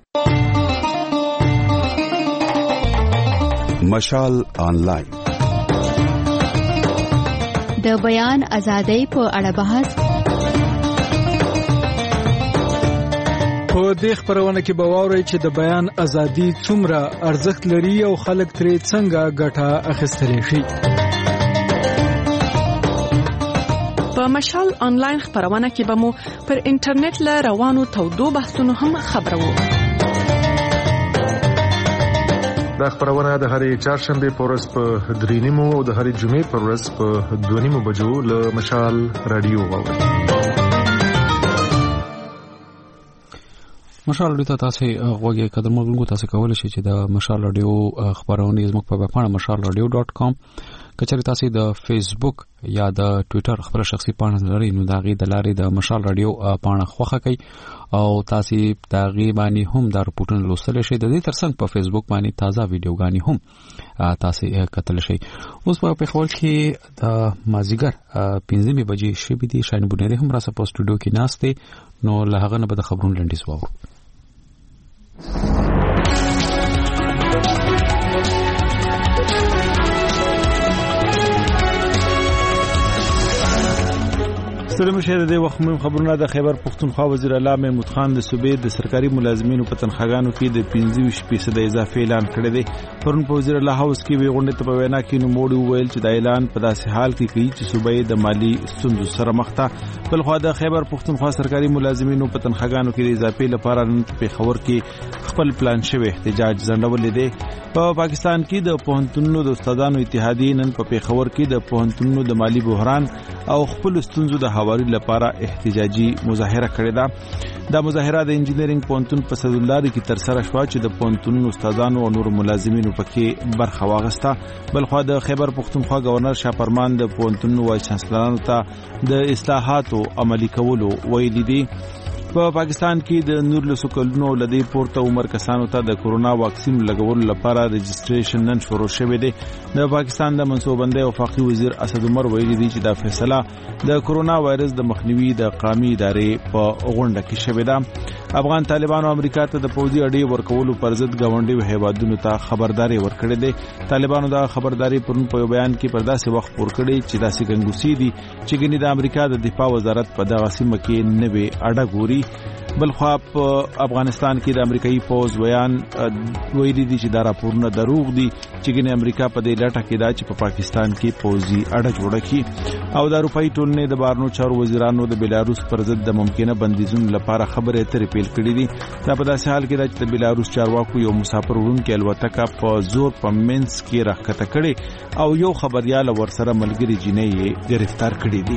مشال آنلاین د بیان ازادۍ په اړه بحث. په دې خبرونه کې به واورئ چې د بیان ازادي څومره ارزښت لري او خلک ترې څنګه ګټه اخیستلی شي. په مشال آنلاین خبرونه کې به مو پر انټرنیټ له روانو تودو بحثونو هم خبرو. دا خبرونه د هرې چهارشنبه په ورځ په درې نیمو او د هرې جمعې په ورځ په دوه نیمو بجو له مشال رادیو واورئ. مشال رادیو ته تاسو غوږی قدر مونږ تاسو کولای شئ چې د مشال رادیو خبرونه زموږ په پاڼه مشال رادیو ډاټ کام کچری تاسو د فیسبوک یا د ټوئیټر خپل شخصي پاڼه لرئ نو دا غي د لارې د مشال رادیو پاڼه خوخه کوي او تاسو دا غي باندې هم د رپورټونو لوستل شئ. د دې ترڅنګ په فیسبوک باندې تازه ویډیوګانی هم تاسو کتل شئ. اوس په خپل کې د مازیګر پنځمه بجې شپې دي شاین بونری هم را سپوس سټوډیو کې ناشته نو له هغه نه به د خبرونو لنډیز واورو. ستړي مشه د وخت مهم خبرونه د خیبر پښتونخوا وزیر اعلی محمود خان د صوبې د سرکاري ملازمینو په تنخواګانو کې د پنځه ویشت فیصد اضافه اعلان کړی دی. پرون په وزیر اعلی هاوس کې وی غونډه ته په وینا کې نو موړي وویل چې د اعلان په داسې حال کې کوي چې صوبې د مالی ستونزو سره مخ ده. بل خو د خیبر پښتونخوا سرکاري ملازمینو په تنخواګانو کې د اضافه لپاره نن په خبر کې خپل پلان شوی احتجاج ځنډول دي. په پاکستان کې د پوهنتونونو د استادانو اتحادیې نن په پیښور کې د پوهنتونونو د مالی بحران او خپل ستونزو د حوالې لپاره احتجاجي مظاهره کړې ده. دا مظاهره د انجینرینګ پوهنتون په صدرلاري کې تر سره شوه چې د پوهنتونونو استادانو او نور ملازمینو پکې برخه واغسته. بل خو د خیبر پښتونخوا گورنر شاپرمان د پوهنتونونو وایس چانسلرانو ته د اصلاحاتو عملي کولو ویلي دي. په پاکستان کې د نور له سکلونو لدی پورته عمر کسانو ته د کورونا واکسین لګولو لپاره رجسټریشن نن شروع شوه دی. د پاکستان د منصوبندۍ وفاقي وزیر اسد عمر ویلي دی چې دا فیصله د کورونا وایرس د مخنیوي د قامي ادارې په غونډه کې شوه ده. افغان طالبانو امریکا ته د پوځي اډې ورکولو پر ضد غونډې هیوادونو ته خبرداري ورکړې ده. طالبانو دا خبرداري پرون په بیان کې پر داسې وخت پور کړی چې داسې ګنګوسی دي چې ګنې د امریکا د دفاع وزارت په دغه سیمه کې نوې اډه ګوري. بل خو په افغانستان کې د امریکایي فوز بیان ویلي دي چې دا راپورونه دروغ دي چې ګنې امریکا په دې لټه کې دا چې په پاکستان کې فوزي اډه جوړه کړي. او د اروپאי ټولنې د بهرنیو چارو وزیرانو د بیلاروس پر ضد د ممکنه بندیزونو لپاره خبرې اترې پیل کړې دي. دا په داسې حال کې ده چې د بیلاروس چارواکو یو مسافر وړونکی الوتکه په زور په منځ کې راښکته کړې او یو خبريال ورسره ملګري جینۍ یې گرفتار کړي دي.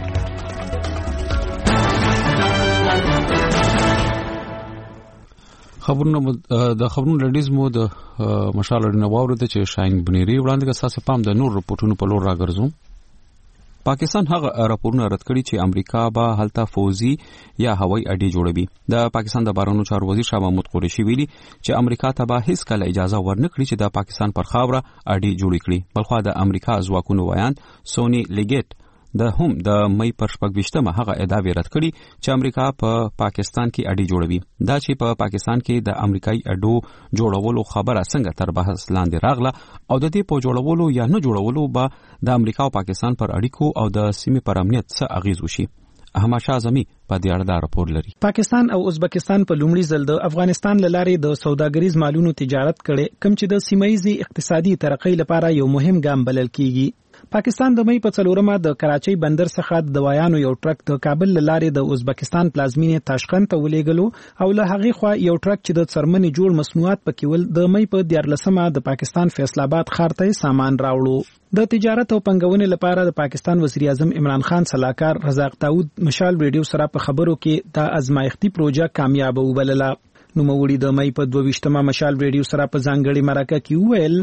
خبرونه د خبرونو لړیز مو د مشال اړینه واورده چې شاهین بنيري وړاندې کا ساسه پام د نور رپورټونو په لور راګرځو. پاکستان هغه راپورونه رد کړي چې امریکا به هلته فوزي یا هوایي اډې جوړوي. د پاکستان د بهرنیو چارو وزیر شاه محمود قریشي ویلي چې امریکا ته به هیڅ کله اجازه ورنکړي چې د پاکستان پر خاوره اډې جوړې کړي. بلخو د امریکا ځواکونو ویان سونی لیګټ د هم د مې پر شپږ هغه ادعا رد کړي چې امریکا په پا پاکستان کې اډې جوړوي. دا چې په پا پاکستان کې د امریکایي اډو جوړولو خبره څنګه تر بحث لاندې راغله او د دې په جوړولو یا نه جوړولو به د امریکا او پاکستان پر اړیکو او د سیمې پر امنیت څه اغیز وشي. احمد شاه اعظمي په دې اړه دا راپور لري. پاکستان او ازبکستان په لومړي ځل د افغانستان لارې د سوداګریز مالونو تجارت کړي کوم چې د سیمایي اقتصادي ترقۍ لپاره یو مهم ګام بلل کیږي. پاکستان د مې په څلورمه د کراچۍ بندر څخه د دوایانو یو ټرک د کابل لارې د ازبکستان پلازمینې تاشقند ته ولېګلو او له هغې خوا یو ټرک چې د څرمنې جوړ مصنوعات پکې ول د مې په دیارلسمه د پاکستان فیصل آباد ښار ته سامان راوړو. د تجارت او پنګونې لپاره د پاکستان وزیر اعظم عمران خان صلاحکار رزاق داود مشال ریډیو سره په خبرو کې د ازمایښتي پروژه کامیاب وبلله. نو موړي د مې په دوه ویشتمه مشال ریډیو سره په ځانګړي مرکه کې وویل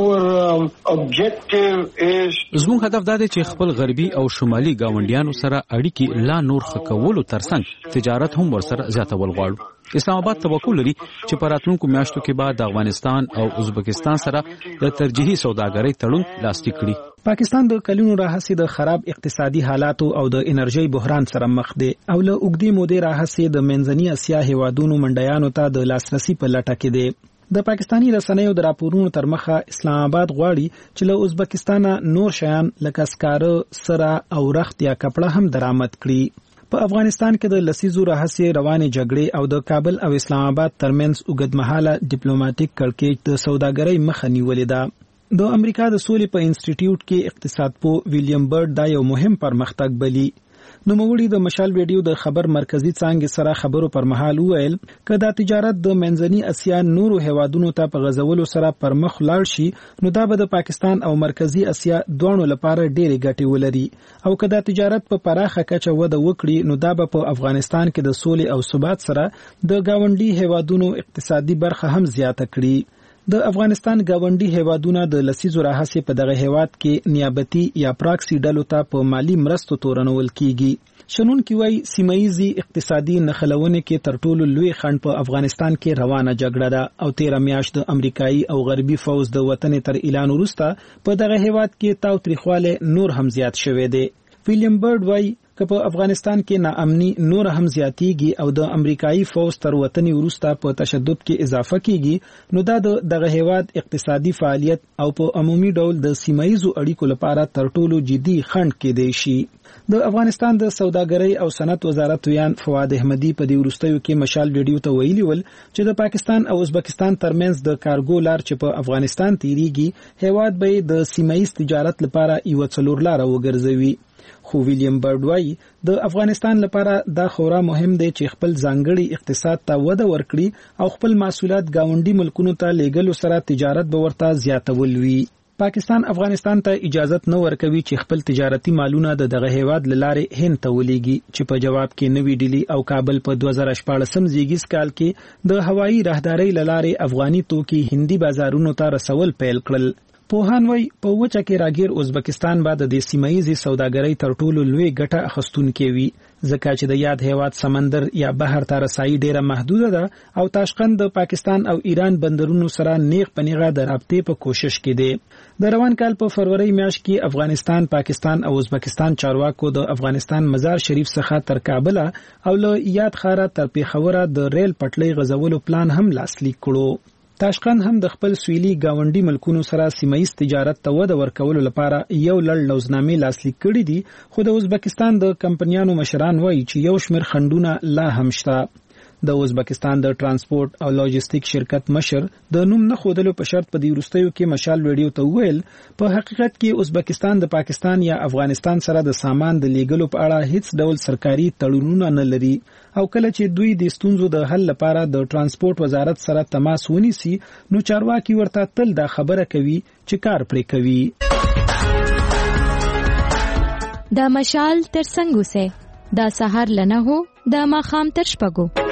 زموږ هدف دا دی چې خپل غربي او شمالي گاونډیانو سره اړیکې لا نور ښه کولو ترڅنګ تجارت هم ورسره زیاتول غواړو. اسلام آباد توقع لري چې په راتلونکو میاشتو کې بعد د افغانستان او ازبکستان سره د ترجیحي سوداګرۍ تړون لاسلیک کړي. پاکستان د کلونو راهیسې د خراب اقتصادي حالاتو او د انرژي بحران سره مخ دی او له اوږدې مودې راهیسې د منځني اسیا هیوادونو منډیانو ته د لاسرسي په لټه کې دی. د پاکستانی رسنیو د راپورونو تر مخه اسلام آباد غواړي چې له ازبکستان نور شیان لکه سکاره، سره او رخت یا کپړه هم درآمد کړي. په افغانستان کې د لسیزو راهیسې روانې جګړې او د کابل او اسلام آباد ترمنځ اوږدمهاله ډیپلوماټیک کړکېچ د سوداګرۍ مخه نیولې ده. د امریکا د سولې په انسټیټیوټ کې اقتصاد پوه ویلیام برډ دا یو مهم پرمختګ بلی. نو موړي د مشال ویډیو د خبر مرکزی څنګه سره خبرو پر مهال وویل کدا تجارت د منځني اسیا نورو هیوادونو ته په غزولو سره پر مخ لاړ شي نو دا به د پاکستان او مرکزی اسیا دوه لپاره ډېری ګټې ولري او کدا تجارت په پراخه کچه وده وکړي نو دا به په افغانستان کې د سولې او ثبات سره د گاونډي هیوادونو اقتصادي برخه هم زیاته کړي. د افغانستان گاونډي هیوادونه د لسیزو راهیسې په دغه هیواد کې نیابتي یا پراکسي ډلو ته په مالی مرستو تورنول کیږي. شنون کی وای سیمایي اقتصادي نخلونه کې تر ټولو لوی خنډ په افغانستان کې روانه جګړه ده او تیر میاشت د امریکایي او غربي فوز د وطن تر اعلان وروسته په دغه هیواد کې تاو تریخواله نور هم زیات شوه دی. ویلیام برډ وای که په افغانستان کې ناامني نور هم زیاتیږي او د امریکایي فوج تر وطني وروسته په تشدد کې اضافه کیږي نو دا دغه هیواد اقتصادي فعالیت او په عمومي ډول د سیمایي اړیکو لپاره تر ټولو جدي خنډ کېدی شي. د افغانستان د سوداګرۍ او صنعت وزارت ویان فواد احمدي په دې وروستیو کې مشال ریډیو ته ویلي ول چې د پاکستان او ازبکستان ترمنځ د کارګو لار چې په افغانستان تیریږي هیواد به د سیمایي تجارت لپاره یو څلور لار وګرځوي. خو ویلیام برډ وايي د افغانستان لپاره دا خورا مهم دی چې خپل ځانګړي اقتصاد ته وده ورکړي او خپل محصولات گاونډي ملکونو ته لیږلو سره تجارت به ورته زیاتول وي. پاکستان افغانستان ته اجازه نه ورکوي چې خپل تجارتي مالونه د دغه هیواد لاره هند ته ولېږي چې په جواب کې نوی ډیلی او کابل په دوه زره شپاړس زیږیز کال کې د هوایي راهدارۍ لاره افغاني توکي هندي بازارونو ته رسول پیل کړل. پوهان وای په وچه کې راګیر ازبکستان بعد د سیمایي سوداګرۍ تر ټولو لوی ګټه اخستونکې وي ځکه چې د یاد هیواد سمندر یا بحر ته رسایي ډیره محدوده ده او تاشقند د پاکستان او ایران بندرونو سره نیغ پنیغه د رابطې په کوشش کې دی. د روان کال په فروری میاشت کې افغانستان، پاکستان او ازبکستان چارواکو د افغانستان مزار شریف څخه تر کابل او له یاد خاره تر پیښور د ریل پټلۍ غځولو پلان هم لاسلیک کړو. تاشقند هم د خپل سویلي گاونډي ملکونو سره سیمایي تجارت ته وده ورکولو لپاره یو لړ لوزنامې لاسلیک کړي دي خو د ازبکستان د کمپنیانو مشران وایي چې یو شمېر خنډونه لا هم شته. د ازبکستان د ترانسپورت او لاجستیک شرکت مشر د نوم نه خودلو په شرط په دې وروستیو کې مشال ریډیو ته وویل په حقیقت کې ازبکستان د پاکستان یا افغانستان سره د سامان د لیږلو په اړه هیڅ ډول سرکاري تړونونه نه لري او کله چې دوی د ستونزو د حل لپاره د ترانسپورت وزارت سره تماس ونیسي نو چارواکي ورته تل دا خبره کوي چې کار پرې کوي. د مشال تر څنګه سه د سحر لنه هو د ماخام تر شپږو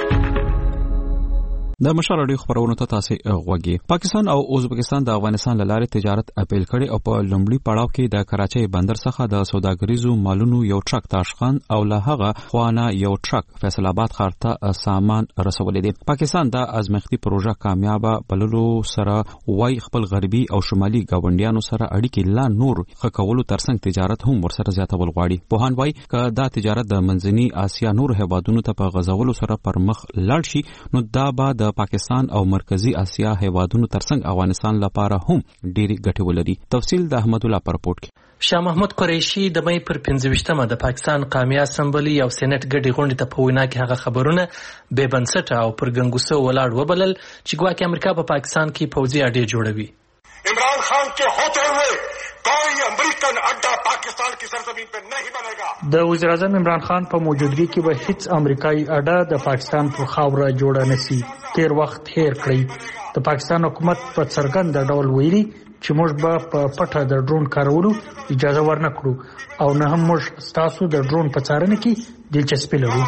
د مشال اړیکو خبرونه ته تاسو غوږی. پاکستان او ازبکستان د افغانستان لاره تجارت اپیل کړي او په لومړي پړاو کې د کراچۍ بندر څخه د سوداګریزو مالونو یو ټرک تاشقند او له هغه خوانه یو ټرک فیصل آباد ښار ته سامان رسولې دي. پاکستان د ازمختي پروژه کامیابه بللو سره وای خپل غربي او شمالي گاونډیانو سره اړیکې لا نور خکولو ترڅنګ تجارت هم ورسره زیاتول غواړي. پوهان وای ک دا تجارت د منځني اسیا نور هیوادونو ته په غزولو سره پر مخ لاړ شي نو دا به د پاکستان او مرکزی اسیا هیوادونو ترڅنګ افغانستان لپاره هم ډېری ګټې ولري. تفصیل د احمد الله پر رپورټ کې. شاه محمود قریشي د مې پر پنځه ویشتمه د پاکستان قومي اسمبلی او سېنات ګډي غونډې ته په وینا کې هغه خبرونه بې بنسټه او پر ګنګوسه ولاړ وبلل چې ګواکې امریکا په پاکستان کې پوځي اډې جوړوي. عمران خان کے ہوتے ہوئے کوئی امریکن اڈا پاکستان کی سرزمین پر نہیں بنے گا. د وزیر اعظم عمران خان په موجودګي کې به هیڅ امریکایي اډه د پاکستان پر خاوره جوړه نشي. تیر وخت هیر کړی. د پاکستان حکومت په څرګند ډول ویلي چې موږ به په پټه د ډرون کارولو اجازه ورنکړو او نه هم موږ ستاسو د ډرون په څارنه کې دلچسپي لرو.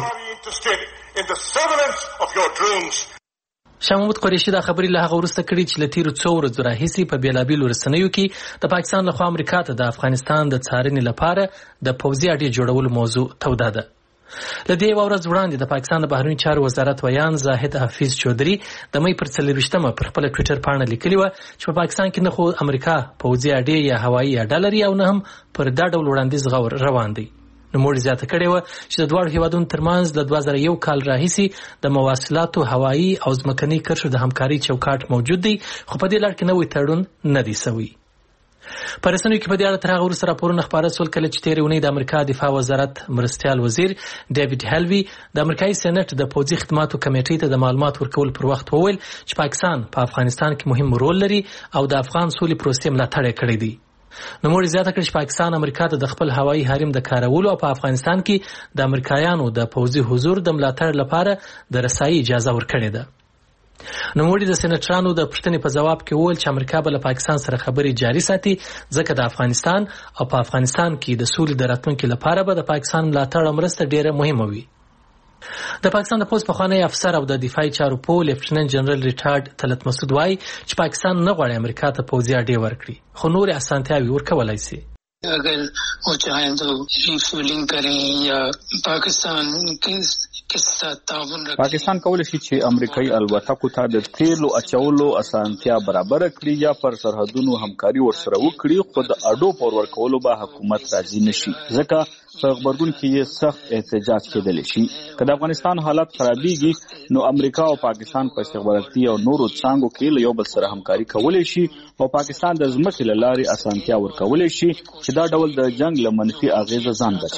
شاه محمود قریشي دا خبرې له هغه وروسته کړي چې له تیرو څو ورځو راهیسې په بېلابېلو رسنیو کې د پاکستان لخوا امریکا ته د افغانستان د څارنې لپاره د پوځي اډې جوړولو موضوع توده ده. له دې یوه ورځ وړاندې د پاکستان د بهرنیو چارو وزارت ویان زاهد حفیظ چودھري د مې پر څلرویشتمه پر خپله ټویټر پاڼه لیکلي وه چې په پاکستان کې نه خو امریکا پوځي اډې یا هوایي اډه لري او نه هم پر دا ډول وړاندیز غور روان دی. نوموړي زیاته کړې وه چې د دواړو هیوادونو ترمنځ له دوه زره یو کال راهیسې د مواصلاتو هوایي او ځمکني کرښو د همکارۍ چوکاټ موجود دی خو په دې لړ کې نوی تړون نه دی سوی. په رسنیو کې په دې اړه تر هغه وروسته راپورونه خپاره سول کله چې تېرې اونۍ د امریکا دفاع وزارت مرستیال وزیر ډیوډ هیلوي د امریکایي سېنات د پوځي خدماتو کمیټې ته د معلومات ورکول پر وخت وویل چې پاکستان په افغانستان کې مهم رول لري او د افغان سولې پروسې ملاتړ یې کړی دی. نوموړي زیاته کړې چې پاکستان امریکا ته د خپل هوایي حریم د کارولو او په افغانستان کې د امریکایانو د پوځي حضور د ملاتړ لپاره د رسایي اجازه ورکړې ده. نوموړي د سېناترانو د پوښتنې په ځواب کې وویل چې امریکا به له پاکستان سره خبرې جاري ساتي ځکه د افغانستان او په افغانستان کې د سولې د راتلونکي لپاره به د پاکستان ملاتړ او مرسته ډېره مهمه وي. د پاکستان د پولیس پخوانی افسر او د دفاعي چارو پو لیفټیننټ جنرال ریټارډ طلعت مسعود وایي چې پاکستان نه غواړي امریکا ته پوځي اډې ورکړي خو نورې اسانتیاوې ورکولی شي. اگر وہ چاہیں تو ریفیلنگ کریں یا پاکستان پاکستان کولی شي چې امریکایي الوتکو ته د تیلو اچولو اسانتیا برابر کړي یا پر سرحدونو همکاري ورسره وکړي، خو د اډو پر ورکولو به حکومت راضي نشي، ځکه په خبرګون کې یې سخت احتجاج کېدلی شي. که د افغانستان حالت خرابېږي نو امریکا او پاکستان په استخباراتي او نورو څانګو کې له یو بل سره همکاري کولی شي او پاکستان د ځمکې له لارې اسانتیا ورکولی شي چې دا ډول د جنگ له منفي اغېزه ځان بچ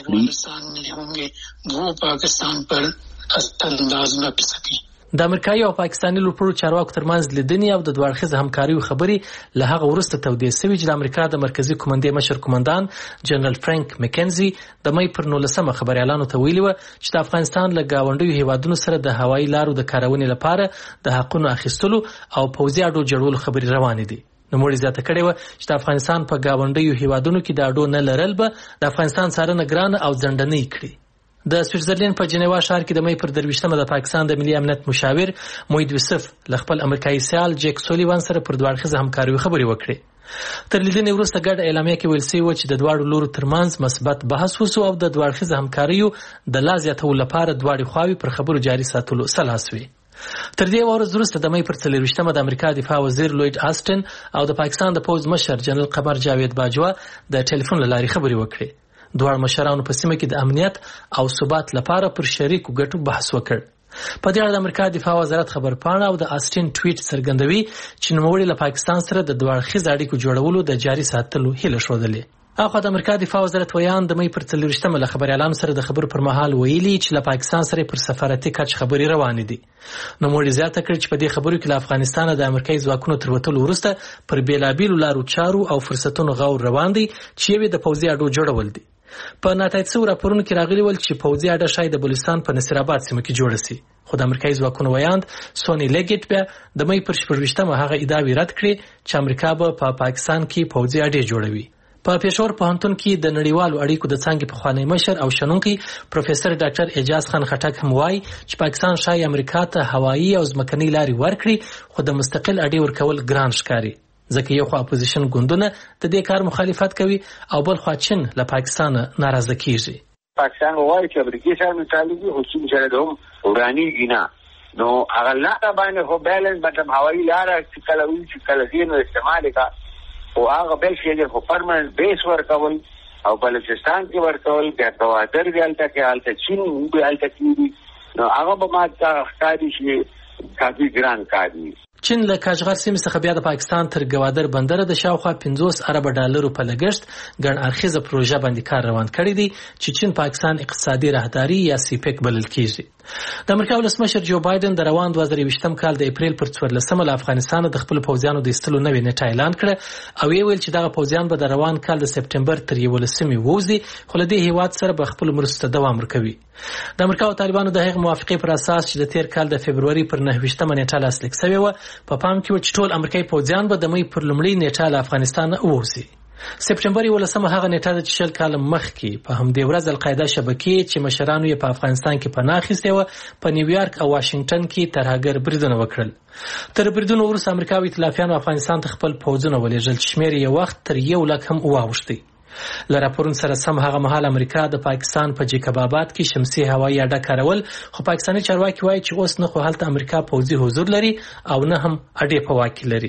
کړي. پاکستان پر اثر انداز نه کړ سکي. د امریکایي او پاکستاني لوړپوړو چارواکو ترمنځ لیدنې او د دوه اړخیزه همکاریو خبرې له هغه وروسته تودې شوې چې د امریکا د مرکزي قومندې مشر قومندان جنرال فرانک مکنزي د مې پر نولسمه خبريالانو ته ویلي و چې د افغانستان له گاونډیو هیوادونو سره د هوایي لارو د کارونې لپاره د حقونو اخیستلو او پوځي اډو جوړولو خبرې روانې دي. نوموړي زیاته کړې وه چې د افغانستان په گاونډیو هیوادونو کې د اډو نه لرل به د افغانستان څارنه ګرانه او ځنډنۍ کړي. د سویټزرلند په جنیوا ښار کې د مې پر درویشتمه د پاکستان د ملي امنیت مشاور موحد یوسف له خپل امریکایي سیال جیک سولیوان سره پر دوه اړخیزه همکاریو خبرې وکړې. تر لیدنې وروسته ګډه اعلامیه کې ویل شوي و چې د دواړو لورو ترمنځ مثبت بحث وشو او د دوه اړخیزه همکاریو د لا زیاتولو لپاره دواړې خواوې پر خبرو جاري ساتلو سلا شوې. تر دې ورځ وروسته د مې پر څلرویشتمه د امریکا دفاع وزیر لوید آسټن او د پاکستان د پوځ مشر جنرال قمر جاوید باجوا د ټلیفون له لارې خبرې وکړې. دواړو مشرانو په سیمه کې د امنیت او ثبات لپاره پر شریکو ګټو بحث وکړ. په دې اړه د امریکا دفاع وزارت خبرپاڼه او د آسټین ټویټ څرګندوي چې نوموړي له پاکستان سره د دوه اړخیز اړیکو جوړولو د جاري ساتلو هیله ښودلې. اخو د امریکا دفاع وزارت ویان د مې پر څلرویشتمه له خبريالانو سره د خبرو پر مهال ویلي چې له پاکستان سره پر سفارتي کچ خبرې روانې دي. نوموړي زیاته کړ چې په دې خبرو کې له افغانستان د امریکایي ځواکونو تر وتلو وروسته پر بیلابیلو لارو چارو او فرصتونو غور روان دي چې یوې د پوځي اډو جوړول دي. په ناتایید شوو راپورونو کې راغلي ول چې پوځي اډه شاید د بلوچستان په نصیر آباد سیمه کې جوړه شي، خو د امریکایي ځواکونو ویاند سونی لیګټ بیا د مې پر شپږویشتمه هغه ادعاوې رد کړې چې امریکا به په پا پاکستان کې پوځي اډې جوړوي. په پېښور پوهنتون کې د نړیوالو اړیکو د څانګې پخوانی مشر او شنونکی پروفیسور ډاکټر اعجاز خان خټک هم وایي چې پاکستان شاید امریکا ته هوایي او ځمکنۍ لارې ورکړي، خو د مستقل اډې ورکول ګران ښکاري، ځکه یو خو اپوزیشن ګوندونه د دې کار مخالفت کوي او بل خو چین له پاکستان ناراضه کیږي. پاکستان غواړي چې امریکا سره متعلقي او چین سره د هم ورانیږي نه، نو هغه لاره باندې خو بیلنس مطلب هوایي لاره چې کله وي چې کله دې نو استعمال کا او هغه بل شي خو پرمننت بیس ورکول او بلوچستان کې ورکول د توادر دی الته کې الته چین به الته کیږي، نو هغه به ما ته ښکاري چې کافي ګران کاری. چین له کاشغر سیمې څخه بیا د پاکستان تر ګوادر بندر د شاوخوا پنځوس ارب ډالرو په لګښت ګڼ اړخیزه پروژه باندې کار روان کړی دی چې چین پاکستان اقتصادي راهداري یا سیپیک بلل کیږي. د امریکا ولسمشر جو بایدن د روان دوه زره یوویشتم کال د اپریل پر څوارلسمه له افغانستان د خپل پوځیانو د ایستلو نوې نیټه اعلان کړه او یې ویل چې دغه پوځیان به د روان کال د سپټمبر تر یولسمې ووځي، خو له دې هیواد سره به خپل مرستو ته دوام ورکوي. د امریکا او طالبانو د هغې موافقې پر اساس چې د تیر کال د فبروري پر نهه ویشتمه نیټه لاسلیک شوې وه، په پام کې و چې ټول امریکایي پوځیان به د مې پر لومړۍ نیټه له افغانستان ووځي. سپټمبر یولسمه هغه نیټه ده چې شل کاله مخکې په همدې ورځ القاعده شبکې چې مشرانو یې په افغانستان کې پناه اخیستې وه په نیویارک او واشنگټن کې ترهګر بریدونه وکړل. تر بریدونو وروسته امریکا او ائتلافیانو افغانستان ته خپل پوځونه ولېږل چې شمېر یې وخت تر یو لک هم واوښتی. له راپورونو سره سم هغه مهال امریکا د پاکستان په جیکب آباد کې شمسي هوایي اډه کارول، خو پاکستاني چارواکي وایي چې اوس نه خو هلته امریکا پوځي حضور لري او نه هم اډې په واک کې لري.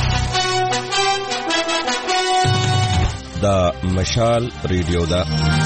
دا مشال ریډیو ده.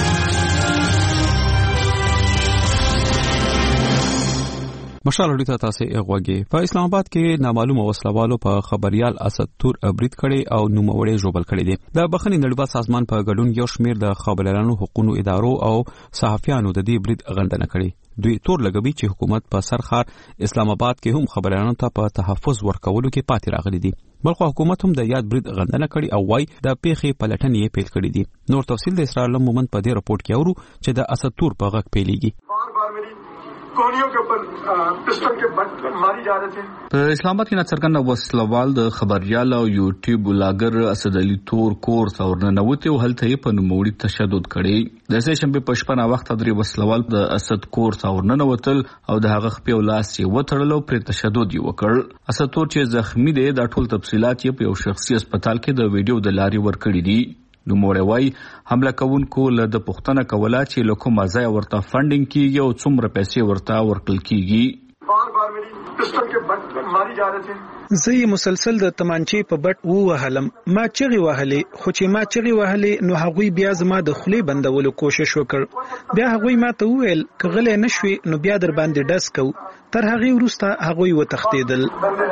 مشال ریډیو ته تاسو غوږی. په اسلام آباد کې نامعلومه وسلوالو په خبريال اسد تور برید کړي او نوموړي جوړبل کړي دي. د بخښنې نړیوال سازمان په ګډون یو شمېر د خبريالانو حقوقو ادارو او صحافیانو د دې برید غندنه کړي. دوی تور لګوي چې حکومت په سرخار اسلام آباد کې هم خبريالانو ته په تحفظ ورکولو کې پاتې راغلي دي. بلخو حکومت هم د یاد برید غندنه کړي او وايي د پیښې پلټنې پیل کړي دي. نور تفصیل د اسرائیل مومن په دې رپورت کې اورو چې د اسد تور په غږ پیلېږي. कोहनियों के ऊपर पिस्टल के बट मारी जा रहे थे. په اسلام آباد کې ناڅرګنده وسلوال د خبريال او یوټیوب بلاګر اسد علي تور کور څورنه نوته او هلته په نوموړي تشدد کړي. د سې شنبه په شپه نا وخت درې وسلوال د اسد کور څورنه نوتل او د هغه خپل لاس یې وټړلو پر تشدد یې وکړ. اسد تور چې زخمی دی د ټول تفصيلات یې په یو شخصي هسپتال کې د ویډیو د لاري ورکړي دي. نو موړی وای حمله کوونکو له د پښتنه کوله چې له کومه ځای ورته فنډینګ کیږي او څومره پیسې ورته ورکړل کیږي. बार बार मेरी पिस्टल के बट मारी जा रहे थे. زه مسلسل د تمانچې په بټ ووهلم. ما چغې وهلې، خو چې ما چغې وهلې نو هغوی بیا زما د خولې بندولو کوشش وکړ. بیا هغوی ما ته وویل که غلی نه شوې نو بیا در باندې ډز کوو. تر هغې وروسته هغوی وتښتېدل.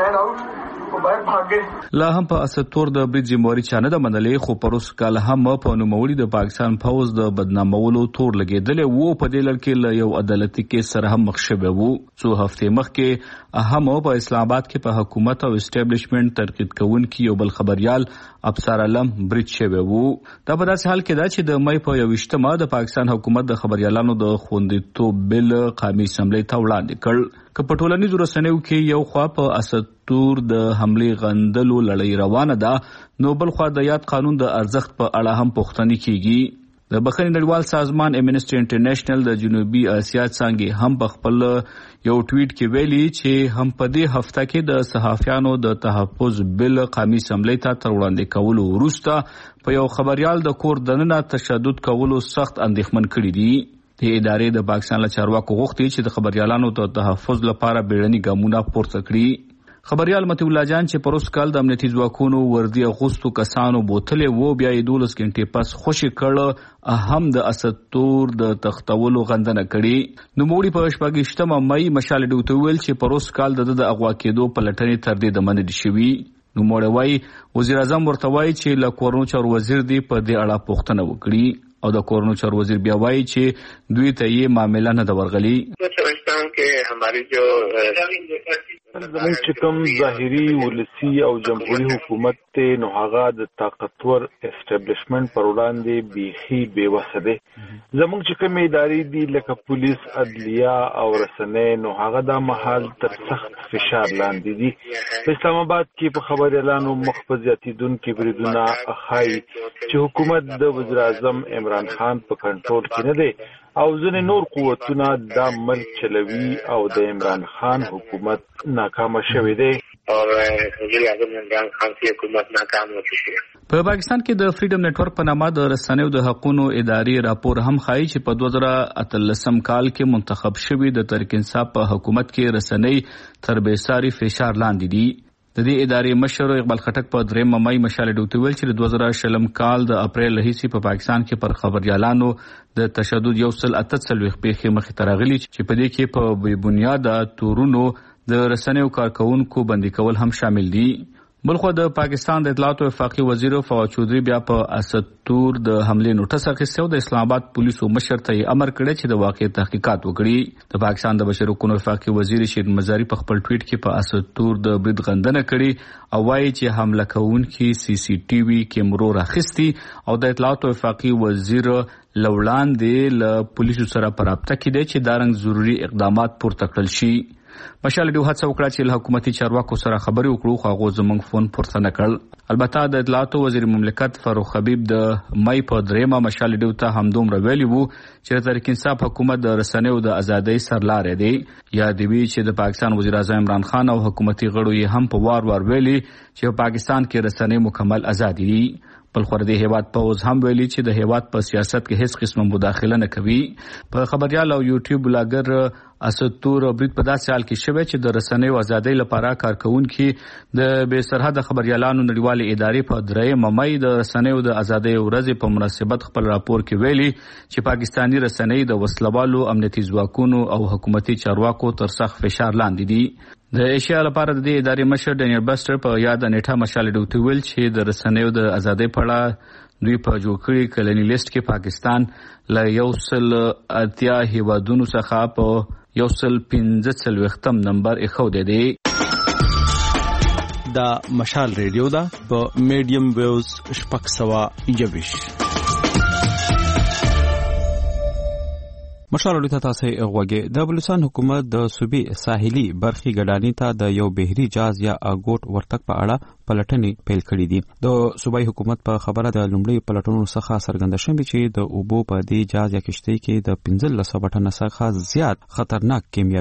لا هم په اسطور د برید ذمہواری چا نه ده منلې، خو پروس کال هم په نوموړي د پاکستان پوز د بدنامولو تور لګېدلې وو. په دې لړ کې له یو عدالتي کیس سره هم مخ شوی وو. څو هفتې مخکې هم په اسلام آباد کې په حکومت او اسټابلیشمنت تنقید کوونکي یو بل خبريال ابصار علم برید شوی وو. دا په داسې حال کې ده چې د مې په یوویشتمه د پاکستان حکومت د خبريالانو د خوندیتوب بل قومي اسمبلی ته وړاندې کړ. که په ټولنیزو رسنیو کې یو خوا په اسطور د حملې غندلو لړۍ روانه ده، نو بل خوا د یاد قانون د ارزښت په اړه هم پوښتنې کیږي. د بخښنې نړیوال سازمان امنسټي انټرنیشنل د جنوبي اسیا څنګه هم په خپل یو ټویټ کې ویلي چې هم په دې هفته کې د صحافیانو د تحفظ بل قومي اسمبلی ته تر وړاندې کولو وروسته په یو خبريال د کور دننه تشدد کولو سخت اندېښمن کړي دي. د ادارې د پاکستان له چارواکو غوښتي چې د خبريالانو د تحفظ لپاره بیړني ګامونه پورته کړي. خبريال متي الله جان چې پروس کال د امنیتي ځواکونو وردی اغوستو کسانو بوتلې وو، بیا یې دولس غنټې پس خوشي کړ اهم د اسطور د تختولو غندنه کړي. نو موړي په شپږشتمه مې مشال ډوته ویل چې پروس کال د د اغوا کېدو په لټنې تر دې د منډي شوی. نو موړی وای وزیر اعظم ورته وای چې له کورونو چار وزیر دی په دې اړه پوښتنه وکړي، او د کورونو چار وزیر بیا وای چې دوی ته یې معاملې نه د ورغلي. زموږ چې کوم ظاهري ولسی او جمهوریت حکومت ته نو هغه د طاقتور اسټابلیشمنت پر وړاندې بیخي بیوسه ده. زموږ چې کوم ادارې دي لکه پولیس، عدلیه او رسنۍ نو هغه د محل تر سخت فشار لاندې دي. په اسلام آباد کې په خبريالانو مخ په زیاتیدونکو بریدونه اخای چې حکومت د وزیر اعظم عمران خان په کنټرول کې نه دی او ځینې نور قوتونه د ملک چلوي او د عمران خان حکومت ناکام شوی دی. په پاکستان کې د فریډم نتورک په نامه د رسنیو د حقوقو ادارې راپور هم ښایي چې په دوه زره اتلسم کال کې منتخب شوی د تحریک انصاف په حکومت کې رسنۍ تر بېساري فشار لاندې دي. د دې ادارې مشر اقبال خټک په درېمه مې مشال ډوته ویل چې د دوه زره شلم کال د اپریل لهیسي په پاکستان کې پر خبريالانو د تشدد یو سل اته څلوېښت پیښې مخې ته راغلي چې په دې کې په بې بنیاده تورونو د رسنیو کارکونکو بندي کول هم شامل دي. بلخو د پاکستان د اطلاعات او وفاقي وزیر فواد چودري بیا په اسطور د حملې نوټس اخیسته او د اسلام آباد پولیسو مشر ته امر کړی چې د واقع تحقیقات وکړي. د پاکستان د بشري حقوقو وفاقي وزیر شهید مزاری په خپل ټویټ کې په اسطور د برید غندنه کړي او وایي چې حمله کوونکي سی سی ټي وي کیمرو راخستي او د اطلاعات او وفاقي وزیر لوړاندې له پولیسو سره په رابطه کې دی چې دارنګ ضروري اقدامات پورته کړل شي. مشال ډیو هڅه وکړه چې له حکومتي چارواکو سره خبرې وکړو، خو هغه زموږ فون پورته نه کړ. البته د اطلاعات وزیر مملکت فاروق حبیب د مې په درېمه مشال ډیو ته هم دومره ویلي وو چې تحریک انصاف حکومت د رسنیو د ازادۍ سرلارې دی. یا دی وی چې د پاکستان وزیر اعظم عمران خان او حکومتي غړو یې هم په وار وار ویلي چې په پاکستان کې رسنۍ مکمل ازادي دي. بل خو د هیواد پوز هم ویلي چې د هیواد په سیاست کې هیڅ قسمه مداخله نه کوي. په خبريال او یوټیوب بلاګر اسطور برید په داسې حال کې شوی چې د رسنیو ازادۍ لپاره کارکونکي د بې سرحده خبريالانو نړیوالې ادارې په درېمه مې د رسنیو د ازادۍ ورځې په مناسبت خپل راپور کې ویلي چې پاکستاني رسنۍ د وسلوالو امنیتي ځواکونو او حکومتي چارواکو تر سخت فشار لاندې دي. د ایشیا لپاره د دې ادارې مشر ډینیل بسټر په یاد نیټه مشال ډوته ویل چې د رسنیو د ازادۍ په اړه دوی په جوړ کړي کلنی لیست کې پاکستان له یو سل اتیا هیوادونو څخه په یو سل پنځه څلوېښتم نمبر ایښودی دی. دا مشال ریډیو ده په میډیم ویوز شپږ سوه یوویشت. مشال ډیو ته تاسو غوږی. د بلوچستان حکومت د صوبې ساحلي برخي ګډانی ته د یو بهري جاز یا اګوټ ورتګ په اړه پلټنې پیل کړې دي. د صوبایي حکومت په خبره د لومړي پلټنو څخه څرګنده شوې چې د اوبو په دې جاز یا کشتۍ کې د پنځلس سوه ټنه څخه زیات خطرناک کیمیاوي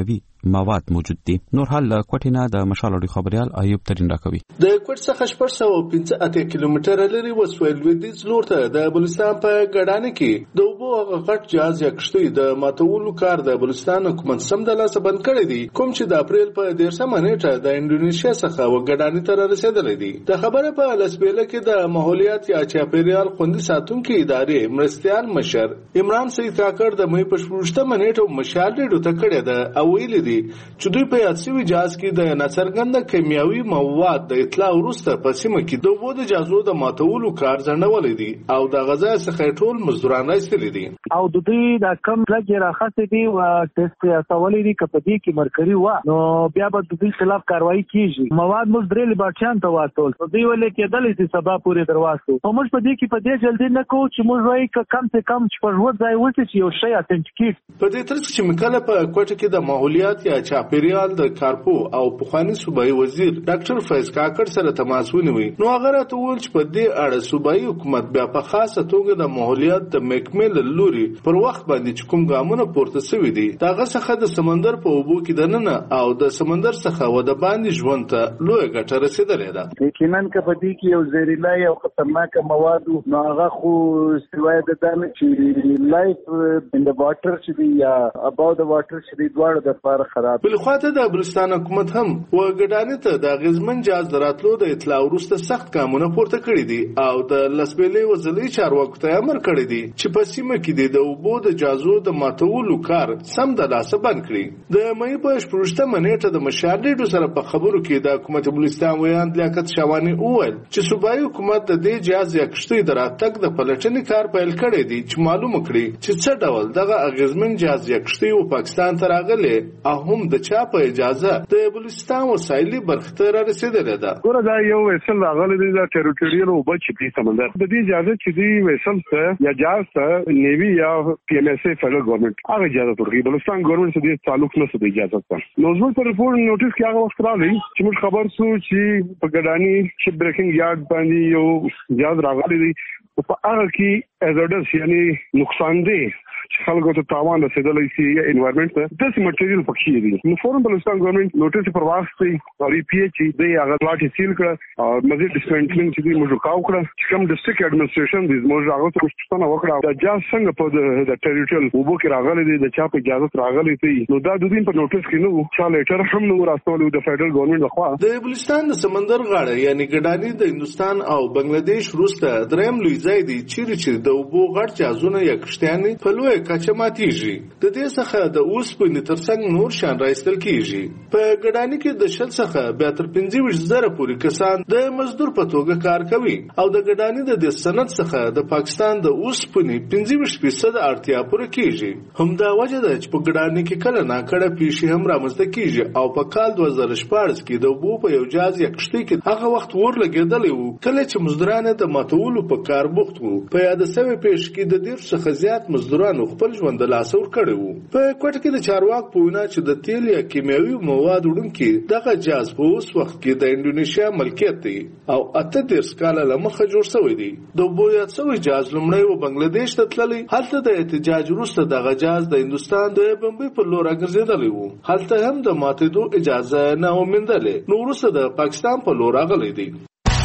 مواد موجود دي. نور حال کوټینا د مشال اړیو خبريال ایوب ترين راکوي. د کوټ څخه شپږ سوه پنځه اتیا کیلومتره لري وسویل لویدیځ لور ته د بلوچستان په ګډانه کې د اوبو غټ جهاز یا کشتۍ د ماتولو کار د بلوچستان حکومت سم د لاسه بند کړی دی، کوم چې د اپریل په دیرشمه نیټه د انډونیشیا څخه وګډانې ته رسیدلی دی. د خبره په لسبیله کې د ماحولیات یا چاپیریال خوندي ساتونکي ادارې مرستیال مشر عمران سید کاکړ د مې په شپږمه نیټه مشال ډیډو ته کړی ده او ویلي دي چې دوی په یاد شوي جهاز کې د ناڅرګنده کیمیاوي مواد د اطلاع وروسته په سیمه کې د اوبو د جهازو د ماتولو کار ځنډولی دی او د غذا څخه ټول مزدوران راایستلي دي او د دوی د کم لږ راخصې دي او ټیسټ اچولي دي که په دې کې مرکري وه نو بیا به د دوی خلاف کاروایي کیږي. مواد موږ درې لیبارټریانو ته واستول، دوی ولې کېدلی چې سبا پورې درواستو خو موږ په دې کې په دې جلدي نه کوو چې موږ وایي که کم سے کم شپږ ځای وسي چې یو شی اتنټیکیټ. په دې ترڅ کې مکله په کوټه کې د ماحولیات یا چاپیریال د کارپو او پخوانی صوبایي وزیر ډاکټر فیض کاکړ سره تماس ونیوي نو هغه راته وویل چې په دې اړه صوبایي حکومت بیا په خاصه توګه د ماحولیات د محکمې له لوري پر وخت باندې چې کوم ګامونه پورته شوي دي دغه څخه د سمندر په اوبو کې دننه او د سمندر څخه و د باندې ژوند ته لویه ګټه رسېدلې ده. یقینا که په دې کې یو زهریلا او خطرناک مواد نو هغه خو سوای د دانه چې لایف ان د واټر چې دی یا اباو د واټر چې دی دواړه د لپاره خراب. بل خواته د بلوچستان حکومت هم وګډانې ته د غزمن جهاز دراتلو د اطلاع وروسته سخت ګامونه پورته کړي دي او د لسبېلې وزلي چارواکو ته امر کړی دی چې په سیمه کې د اوبو د جهازو د ماتولو کار سم د لاسه بند کړي. د مې په شپږمه نیټه د مشال ډیډو سره په خبرو کې د حکومت بلوچستان ویاند لیاقت شاوانی وویل چې صوبایي حکومت د دې جهاز یا کشتۍ د راتګ د پلټنې کار پیل کړی دی چې معلومه کړي چې څه ډول دغه اغیزمن جهاز یا کشتۍ و پاکستان ته راغلی او هم د چا په اجازه د بلوچستان وسایلي برخې ته رارسېدلې ده. ګوره دا یو ویسل راغلی دی د ټریټوریال اوبه چې په سمندر د دې اجازه چې دی ویسل ته یا جهاز ته نیوي یا پی ام ایس ای فدرال ګورنمنت هغه اجازه ورکړي. بلوچستان ګورنمنت سره تعلق نه سده اجازه ته نو زموږ په رپورټ نوټیس کې هغه وخت راغلی چې موږ خبر سو چې په ګډانی شپ بریکینګ یارډ باندې یو جهاز راغلی دی په هغه کې ازډس یعنی نقصان دی چې خلکو ته تاوان رسیدلی شي یا انوایرنمنت ته داسې مټیریل پکې دي. نو فورم بلوچستان ګورنمنت نوټیس پر واسطه او ای پی ایچ دی هغه پلاټ سیل کړ او مزید ډیسمنټلینګ چې موږ وکاو کړ چې کوم ډسټریکټ اډمنسټریشن د موږ هغه څه پوښتنه وکړه د جاز څنګه په د ټریټوریال وبو کې راغلي دي د چا په اجازه راغلي دي نو دا د دې په نوټیس کې نو چې لیټر هم نو راستول د فدرال ګورنمنت لخوا د بلوچستان د سمندر غاړه یعنی ګډانی د هندستان او بنگلاديش وروسته دریم لوی ځای دی چیرې چې د اوبو غټ جهازونه یا کشتیانې په لویه کچه ماتیږي. د دې څخه د اوسپنې ترڅنګ نور شان راایستل کیږي. په ګډانی کې د شل څخه بیا تر پنځه ویشت زره پورې کسان د مزدور په توګه کار کوي او د ګډانی د صنعت څخه د پاکستان د اوسپنې پنځه ویشت فیصد اړتیا پوره کیږي. همدا وجه ده چې په ګډانی کې کله ناکړه پیښې هم رامنځته کیږي او په کال دوه زره شپاړس کې د اوبو په یو جهاز یا کشتۍ کې هغه وخت ور لګېدلی وو کله چې مزدوران د ماتولو په کار بوخت وو. په یاد سوي پیښ کې د ډېر څخه زیات مزدورانو خپل ژوند د لاس ور کړی وو. په کوټه کې د چارواک په وینا چې د تیل یا کیمیاوي مواد وړونکي دغه جهاز په اوس وخت کې د انډونیشیا ملکیت دی او اته دېرش کاله له مخه جوړ شوی دی. د اوبو یاد سوي جهاز لومړی و بنگلاديش ته تللی، هلته د احتجاج وروسته دغه جهاز د هندوستان د بمبۍ پر لور راګرځېدلی وو، هلته هم د ماتېدو اجازه نه وموندلې نو وروسته د پاکستان په لور راغلی دی.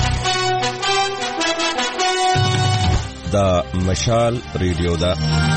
دا مشال ریډیو ده.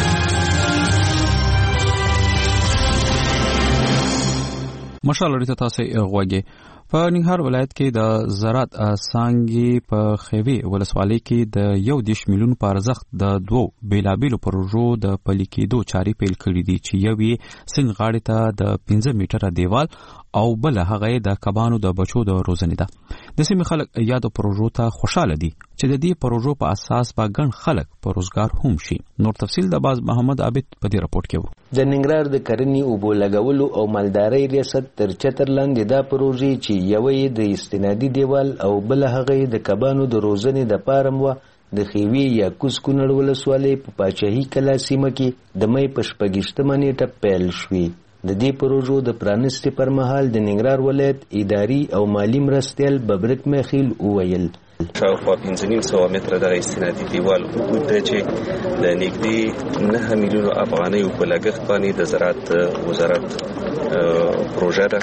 مشال ریډیو تاسو غوږی په ننګرهار ولایت کې د زراعت څانګې په خوي ولسوالۍ کې د یو دیش میلیون په ارزښت د دوو بیلابیلو پروژو د پلي کېدو چارې پیل کړې دي چې یو یې سیند غاړې ته د پنځه میټره دیوال او بل هغه د کبانو د بچو د روزنې ده. د سیمې خلک یادو پروژو ته خوشاله دي چې د دې پروژو په اساس به ګڼ خلک په روزګار هم شي. نور تفصیل د باز محمد عابد په دې راپورټ کې وو. د ننګرهار د کرنې اوبو لګولو او مالدارۍ ریاست تر چتر لاندې دا پروژې چې یوه یې د استنادي دیوال او بل هغه د کبانو د روزنې د پاره وه د خوي یا کوز کونړ ولسوالۍ په پاچاهي کلا سیمه کې د مې په شپږیشتمه نیټه پیل شوې. د دې پروژو د پرانستې پر مهال د ننګرهار ولایت اداري او مالی مرستیال ببرک میخیل وویل شاوخوا پنځه نیم سوه متره د استنادي دیوال وګود دی چې د نږدې نهه میلیونو افغانیو په لګښت باندې د زراعت وزارت پروژه ده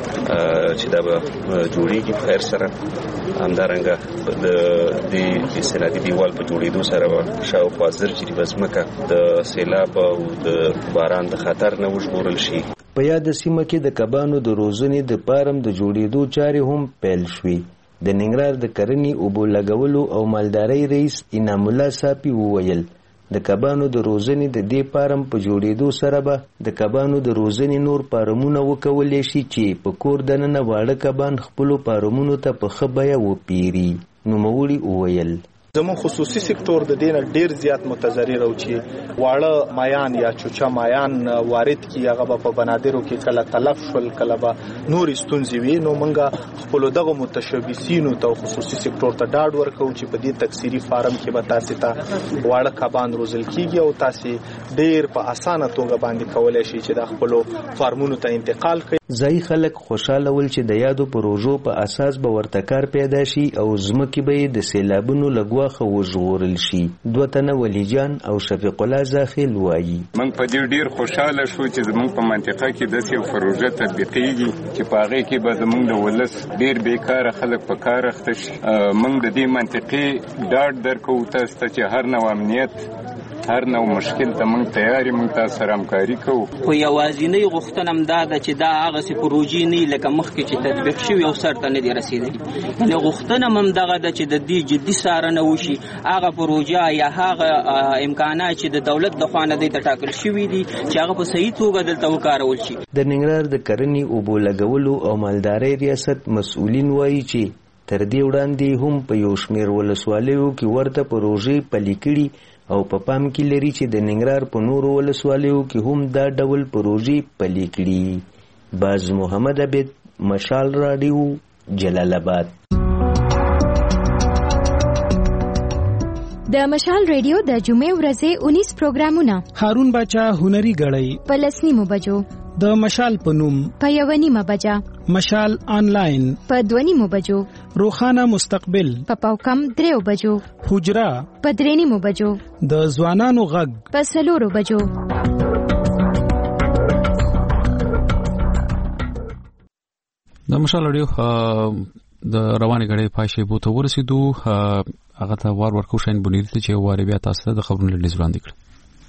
چې دا به جوړیږي په خیر سره. همدارنګه د دې استنادي دیوال په جوړېدو سره به شاوخوا زر جریبه ځمکه د سیلاب او د باران د خطر نه وژغورل شي. په یاد سیمه کې د کبانو د روزنې د فارم د جوړېدو چارې هم پیل شوې. د ننګرهار د کرنې اوبو لګولو او مالدارۍ رئیس انعام الله صافي وویل د کبانو د روزنې د دې فارم په جوړېدو سره به د کبانو د روزنې نور فارمونه وکولی شي چې په کور دننه واړه کبان خپلو فارمونو ته په ښه بیه وپېري. نوموړي وویل زمون خصوصي سکتور د دینه ډیر زیات متضرر او چې واړه مایان یا چوچا مایان وارد کی هغه په بنادرو کې کله تلف شول کله به نور ستونزې وي. نو موږ خپل دغه متشبثینو ته خصوصي سکتور ته ډاډ ورکو چې په دې تکثیری فارم کې به تاسو ته واړه کبان روزل کیږي او تاسو ډیر په اسانه توګه باندې کولای شئ چې د خپل فارمونو ته انتقال کړئ. ځای خلک خوشاله ول چې د یادو پروژو په اساس به ورته کار پیدا شي او ځمکې به د سیلابونو لګوا خو وژغورل شي. دوه تنه ولی جان او شفیق الله زاخیل وایي موږ په دې ډیر خوشاله شو چې زموږ په منطقه کې داسې پروژه تطبیقېږي چې په هغې کې به زموږ د ولس ډیر بیکاره خلک په کار اخته شي. موږ د دې منطقې ډاډ درکوو تاسو ته چې هر نوع امنیت هر نوع مشکل ته موږ تیاری موږ تاسو سره همکاري کوو. خو یوازینۍ غوښتنه همدا ده چې دا هغسې پروژې نه لکه مخکې چې تطبیق شوي او سر ته نه دي رسېدلي. یعنې غوښتنه هم همدغه ده چې د دې جدي څارنه وشي. هغه پروژه یا هغه امکانات چې د دولت د خوا نه دی ته ټاکل شوي دي چې هغه په صحیح توګه دلته وکارول شي. د ننګرهار د کرنې اوبو لګولو او مالدارۍ ریاست مسؤلین وایي چې تر دې وړاندې هم په یو شمېر ولسوالیو کې ورته پروژې پلي کړي او په پام کې لري چې د ننګرهار په نورو ولسوالیو کې هم دا ډول پروژې پلي کړي. باز محمد عبید، مشال راډیو، جلال آباد. د مشال ریډیو د جمعې ورځې اونیس پروګرامونه هارون باچا هنري غړی په لسنیمو بجو، د مشال په نوم په یو نیمه بجه، مشال آنلاین په دوه نیمو بجو، روخانه مستقبل په پاوکم دریو بجو، حجره په درې نیمو بجو، د ځوانانو غږ په څلورو بجو. د مشال اړیو د روانې غړې پایښې بوته ورسېدو. هغه ته وار ورکو شاین بنیری ته چې واره بیا تاسو ته د خبرونو لړۍ وړاندې کړ.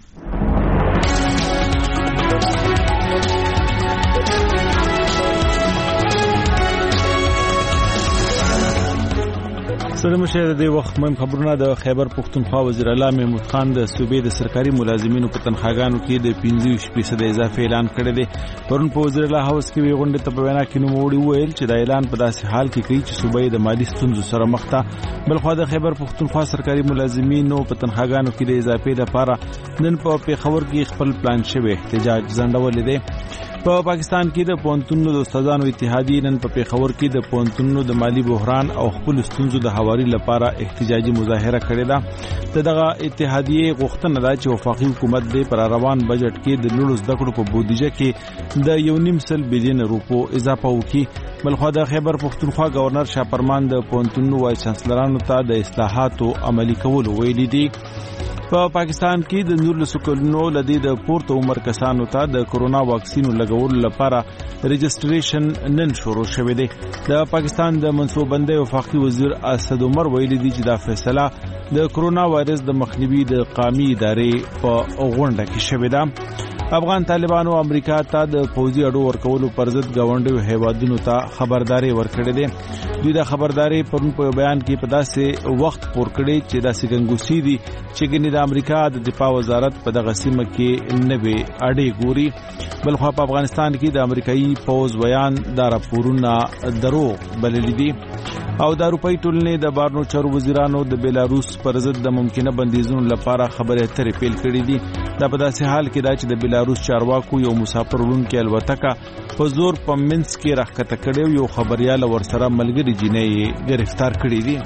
سلام شه د وخت مهم خبرونه. د خیبر پختونخوا وزیر اعلی محمود خان د صوبې د سرکاري ملازمینو په تنخواګانو کې د پنځه فیصد اضافه اعلان کړی دی. پرون په وزیر اعلی هاوس کې غونډه ته په وینا کې نوموړي وویل چې دا اعلان په داسې حال کې کوي چې صوبې د مالی ستونزو سره مخ ده. بلخو د خیبر پختونخوا سرکاري ملازمینو په تنخواګانو کې د اضافه لپاره نن په پیښور کې خپل پلان شوی احتجاج ځنډول دی. په پاکستان کې د پونتونو د استادانو اتحادیې نن په پیښور کې د پونتونو د مالی بحران او خپل ستونزو د حواري لپاره احتجاجي مظاهره کړې ده. دغه اتحادیې غوښتنه ده چې وفاقي حکومت د پر روان بجټ کې د لوړو زده کړو په بودیجه کې د یو نیم سل بلین روپو اضافه وکړي. بلخو د خیبر پختونخوا گورنر شاپرمان د پونتونو وایس چانسلرانو ته د اصلاحاتو عملي کولو ویلي دي. په پاکستان کې د نور لسکولونو لدی د پورته عمر کسانو ته د کورونا واکسینو لګولو لپاره رجسټریشن نن شروع شوه دی. د پاکستان د منصوببندۍ وفاقي وزیر اسد عمر ویلي دی چې دا فیصله د کورونا وایرس د مخنیوي د قومي ادارې په غونډه کې شوه ده. افغان طالبانو امریکا ته د پوځي اډو ورکولو پر ضد گاونډیو هیوادونو ته خبرداري ورکړې ده. دوی دا خبرداري پرون په بیان کې په داسې وخت پور کړی چې داسې ګنګوسي دي چې ګنې د امریکا د دفاع وزارت په دغه سیمه کې نوې اډې ګوري. بلخو په افغانستان کې د امریکایي پوز بیان دا راپورونه دروغ بللي دي. او د اروپای ټولنې د بارنو چارو وزیرانو د بیلاروس پر ضد د ممکنه بندیزونو لپاره خبرې اترې پیل کړې دي. دا په داسې حال کې دا چې د بیلاروس چارواکو یو مسافر وړونکي الوتکه په زور په منځ کې راښکته کړې یو خبريال ورسره ملګری جنې گرفتار کړې دي.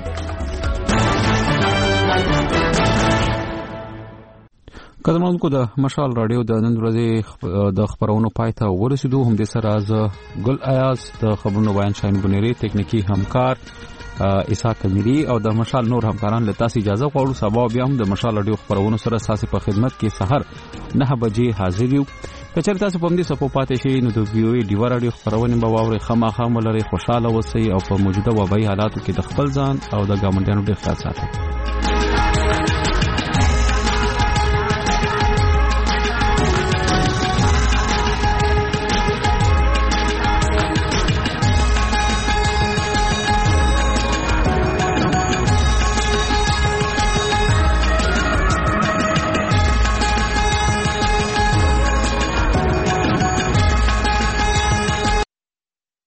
قدرمنونکو د مشال رادیو د نن ورځې د خبرونو پای ته ورسېدو. هم د سره از ګل ایاز د خبرونو بیان شاین بنيري تکنیکی همکار اسحاق کمیری او د مشال نور همکاران له تاسو اجازه غواړو. سبا بیا هم د مشال اډیو خبرونو سره تاسو په خدمت کې سحر نه بجې حاضر یو. کچر تاسو په دې سپو پاتې شي نو د وی او ای ډیو اډیو خبرونه به واوري. خامخا ملري خوشاله اوسئ او په موجوده وبای حالاتو کې د خپل ځان او د ګاونډیانو ډیر خیال ساتئ.